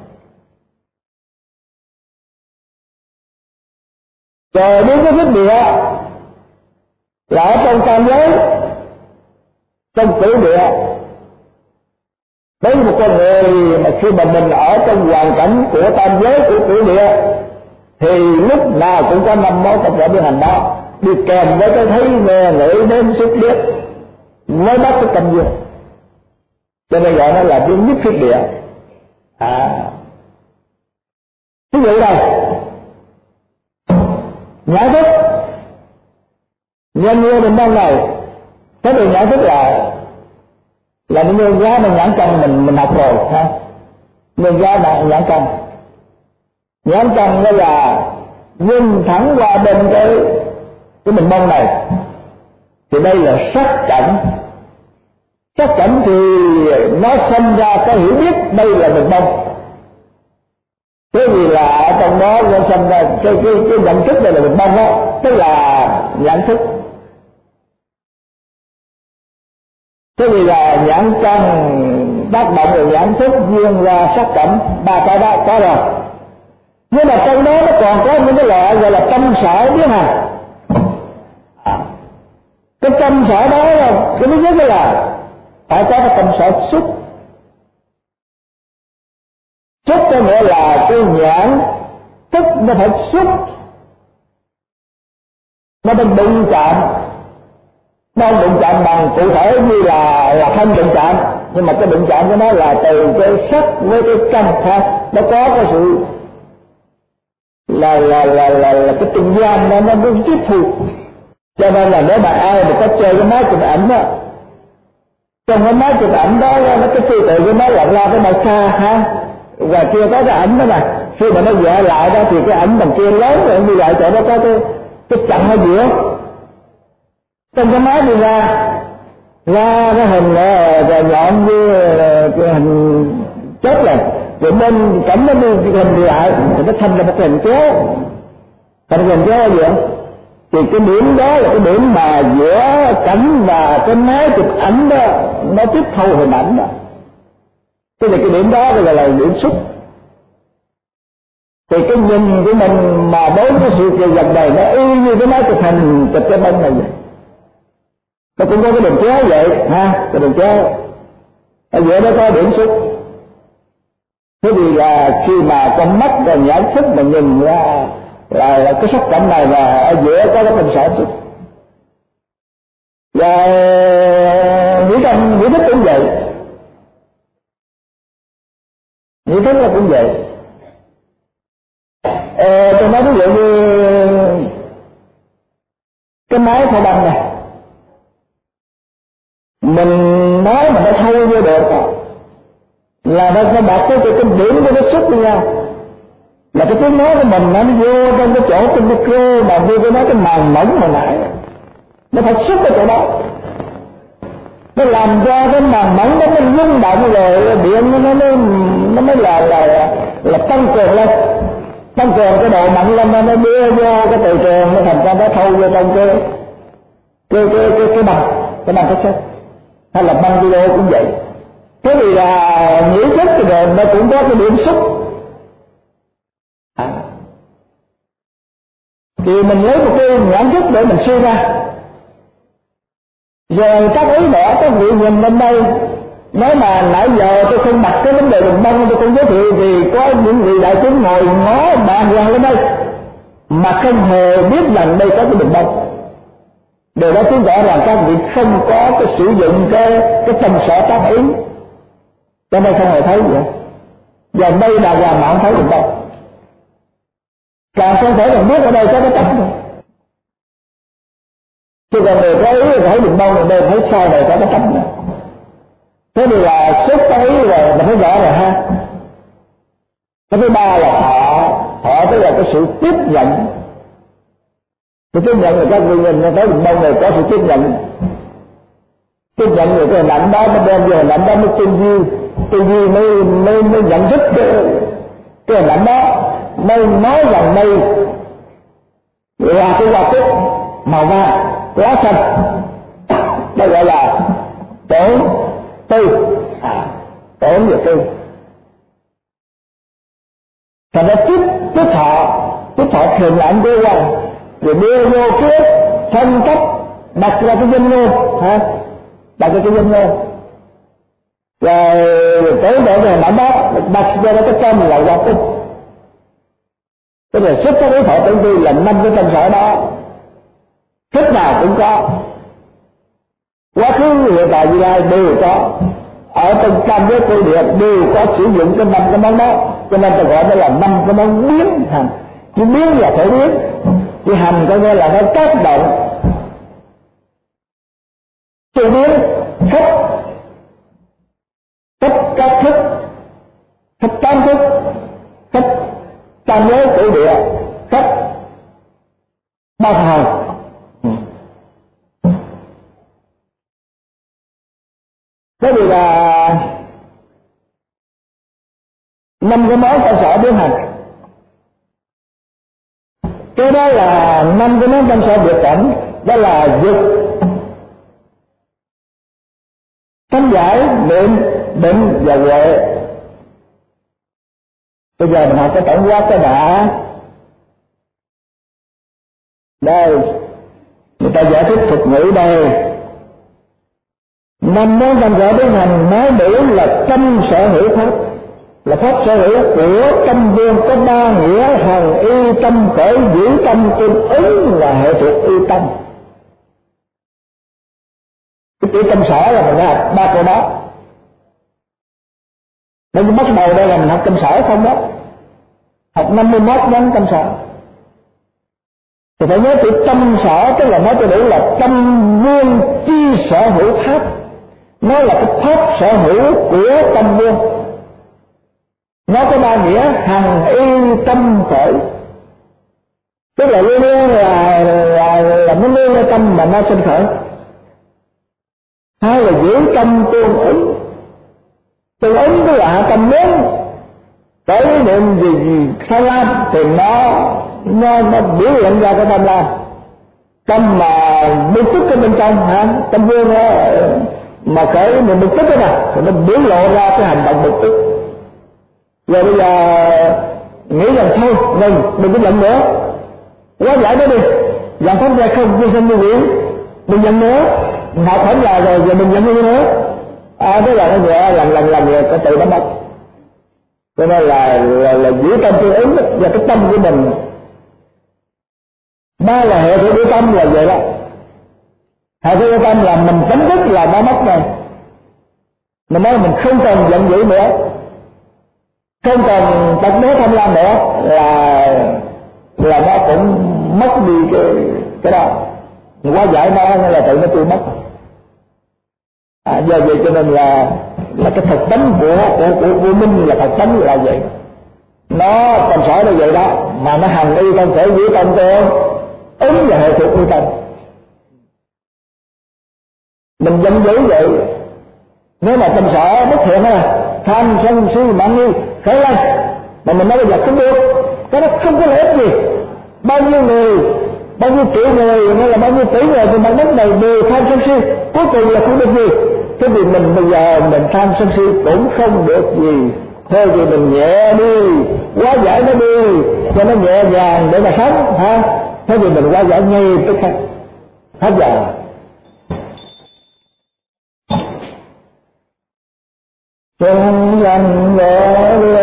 Rồi biến nhất thiết địa là ở trong tam giới, trong cửu địa. Đối với một con người mà khi mà mình ở trong hoàn cảnh của tam giới, của cửu địa, thì lúc nào cũng có 5 món tâm sở biến hành đó đi kèm với cái thấy nghe ngửi đến xúc biết mới bắt cái tâm duyên, cho nên gọi nó là biến nhất thiết địa. Ví dụ đây nhãn thức nhân nguyên bình ban này. Thế thì nhãn thức là những nguyên giá mà nhãn căn mình học rồi ha. Nguyên giá là nhãn căn. Nhãn căn đó là nhìn thẳng qua bên cái bình mông này, thì đây là sắc cảnh. Sắc cảnh thì nó sinh ra cái hiểu biết đây là bình mông. Thế vì là ở trong đó nó sinh ra cái nhận thức đây là bình mông đó, tức là nhãn thức. Thế vì là nhãn căn tác động rồi nhãn thức duyên ra sắc cảnh, ba cái đó có rồi. Nhưng mà trong đó nó còn có những cái loại gọi là tâm sở biết hả? Cái tâm sở đó cái thứ nhất là phải có cái tâm sở xúc. Xúc có nghĩa là cái nhãn thức nó phải xúc, nó phải đụng chạm. Nó không đụng chạm bằng cụ thể như là thân đụng chạm, nhưng mà cái đụng chạm của nó là từ cái sắc với cái căn ha. Nó có cái sự là cái tình gian nó muốn tiếp thu. Cho nên là nếu mà ai mà có chơi cái máy chụp ảnh đó, trong cái máy chụp ảnh đó nó cái tư tưởng của nó lặn ra cái màu xa ha, và kia có cái ảnh đó mà khi mà nó vẽ lại đó thì cái ảnh bằng kia lớn rồi đi lại chỗ đó có cái chặn ở giữa. Trong cái máy đi ra cái hình rồi nhọn như cái hình chết này, rồi bên cảnh nó đi hình đi lại thì nó thành ra một cái hình chéo. Thành hình chéo ở giữa thì cái điểm đó là cái điểm mà giữa cảnh và cái máy chụp ảnh đó nó tiếp thu hình ảnh đó. Thế thì cái điểm đó gọi là điểm xúc. Thì cái nhìn của mình mà đối với sự kiện gần này nó y như cái máy chụp hình chụp cái bông này vậy. Nó cũng có cái đường chéo vậy ha, cái đường chéo ở giữa đó có điểm xúc. Thế thì là khi mà con mắt và nhãn thức mà nhìn ra là cái sắc cảnh này, và ở giữa có cái tâm sở xúc. Và nghĩ thức cũng vậy, nghĩ thức là cũng vậy. Tôi nói ví dụ như cái máy thổi băng này, mình nói mà nó thâu vô được là nó đạt cái điểm của nó xúc với nhau, là cái tiếng nói của mình nó vô trong cái chỗ trong cái cơ mà vô cái màng mỏng hồi nãy, nó phải xúc ở chỗ đó, nó làm cho cái màng mỏng đó nó rung động, rồi điện nó mới là tăng cường lên, tăng cường cái độ mạnh lên, nó đưa vô cái từ trường, nó thành ra nó thâu vô trong cái bằng cassette hay là băng video cũng vậy. Thế thì là nghĩ thức thì nó cũng có cái điểm xúc. Thì mình lấy một cái nhãn thức để mình suy ra, rồi các ý nữa các vị nhìn lên đây. Nếu mà nãy giờ tôi không đặt cái vấn đề đường băng, tôi không giới thiệu, thì có những vị đại chúng ngồi ngó bàn hoàng lên đây mà không hề biết rằng đây có cái đường băng. Điều đó chứng tỏ rằng các vị không có cái sử dụng cái tâm sở tác ý, cho nên không hề thấy gì. Và đây là hoàn toàn thấy được đâu. Càng không thể là biết ở đây có cái tánh thôi. Chứ còn người có ý thấy được đâu, người đây thấy sau này có cái tánh nữa. Thế thì là xuất cái ý rồi mình thấy rõ rồi ha. Cái thứ ba là họ tức là cái sự tiếp nhận. Cái tiếp nhận người ta người nhìn thấy được đâu người có sự tiếp nhận. Tiếp nhận người cái hình ảnh đó, nó đem vô hình ảnh đó mới tư duy mới nhận thức cái hình ảnh đó, mới nói rằng đây là cái hoa cúc màu vàng lá xanh, đây gọi là tổn tư, tổn về tư. Thành ra tiếp họ hình ảnh của hoa, rồi đưa vô cái thân cách, đặt ra cái danh ngôn ha, đặt ra cái danh ngôn, rồi tới để về ảnh đó đặt ra cái tên là hoa cúc. Cái này xuất các ý thọ tưởng tư là 5 cái tâm sở đó, thích nào cũng có, quá khứ hiện tại未来đều có, ở trong tam giới cô địa đều có sử dụng cái 5 cái món đó, cho nên ta gọi nó là 5 cái món biến thành. Chứ biến là thể biến, Cái hành có nghĩa là nó tác động chế biến khắp các thức, khắp 8 thức, khắp tam giới cửu địa, khắp ba thời. Thế thì là 5 cái món trong sở biến hành. Cái đó là 5 cái món trong sở biệt cảnh, đó là dục, tâm giải, niệm, định và huệ. Bây giờ mình học cái tổng quát cái đã. Đây, người ta giải thích thuật ngữ đây. 5 món trong sở biến hành nói đủ là tâm sở hữu pháp, là pháp sở hữu của tâm vương, có 3 nghĩa: hằng y tâm, khởi giữ tâm, tương ứng là hệ thuộc y tâm. Cái chữ tâm sở là mình đã học 3 câu đó. Nên bắt đầu đây là mình học tâm sở không đó, học 51 món tâm sở. Thì phải nhớ chữ tâm sở, tức là nói cho đủ là tâm vương chi sở hữu pháp. Nó là cái pháp sở hữu của tâm vương. Nó có 3 nghĩa: hằng y tâm khởi, tức là luôn luôn là nó luôn ở tâm mà nó sinh khởi. Hai là giữ tâm tương ứng. Tương ứng tức là tâm muốn tới niệm gì tham lam thì nó biểu hiện ra cái tham lam. Tâm mà bực tức ở bên trong tâm vương mà khởi niệm bực tức đó nè, thì nó biểu lộ ra cái hành động bực tức. Rồi bây giờ nghĩ rằng thôi đừng có giận nữa, quá giải nó đi, giận pháp ra không vô sinh vô quỷ, đừng giận nữa, học hết là rồi giờ mình giận như nữa. Thế là nó nhẹ lần nhẹ có tự nó mất. Cho nên là giữ tâm tương ứng và cái tâm của mình. 3 là hệ thuộc của tâm là vậy đó. Hệ thuộc của tâm là mình chấm dứt là nó mất rồi. Mình nói mình không cần giận dữ nữa, không cần tận đế tham lam nữa, là nó cũng mất đi cái đó. Quá giải nó là tự nó tiêu mất. Do vậy cho nên là cái thực tánh của minh là thực tánh là vậy. Nó tâm sở là vậy đó, mà nó hành y tâm thể giữ tâm tương ứng là hệ thuộc y tâm. Mình giận dữ vậy, nếu mà tâm sở bất thiện tham sân si mạng nghi khởi lên, mà mình nói bây giờ không được, cái đó không có lợi ích gì. Bao nhiêu người, bao nhiêu triệu người hay là bao nhiêu tỷ người trên mặt đất này đều tham sân si, cuối cùng là không được gì. Thế vì mình bây giờ mình tham sân si cũng không được gì. Thôi thì mình nhẹ đi, hóa giải nó đi cho nó nhẹ nhàng để mà sống ha. Thế thì mình hóa giải ngay tức khắc, hết giờ. Chung danh ngộ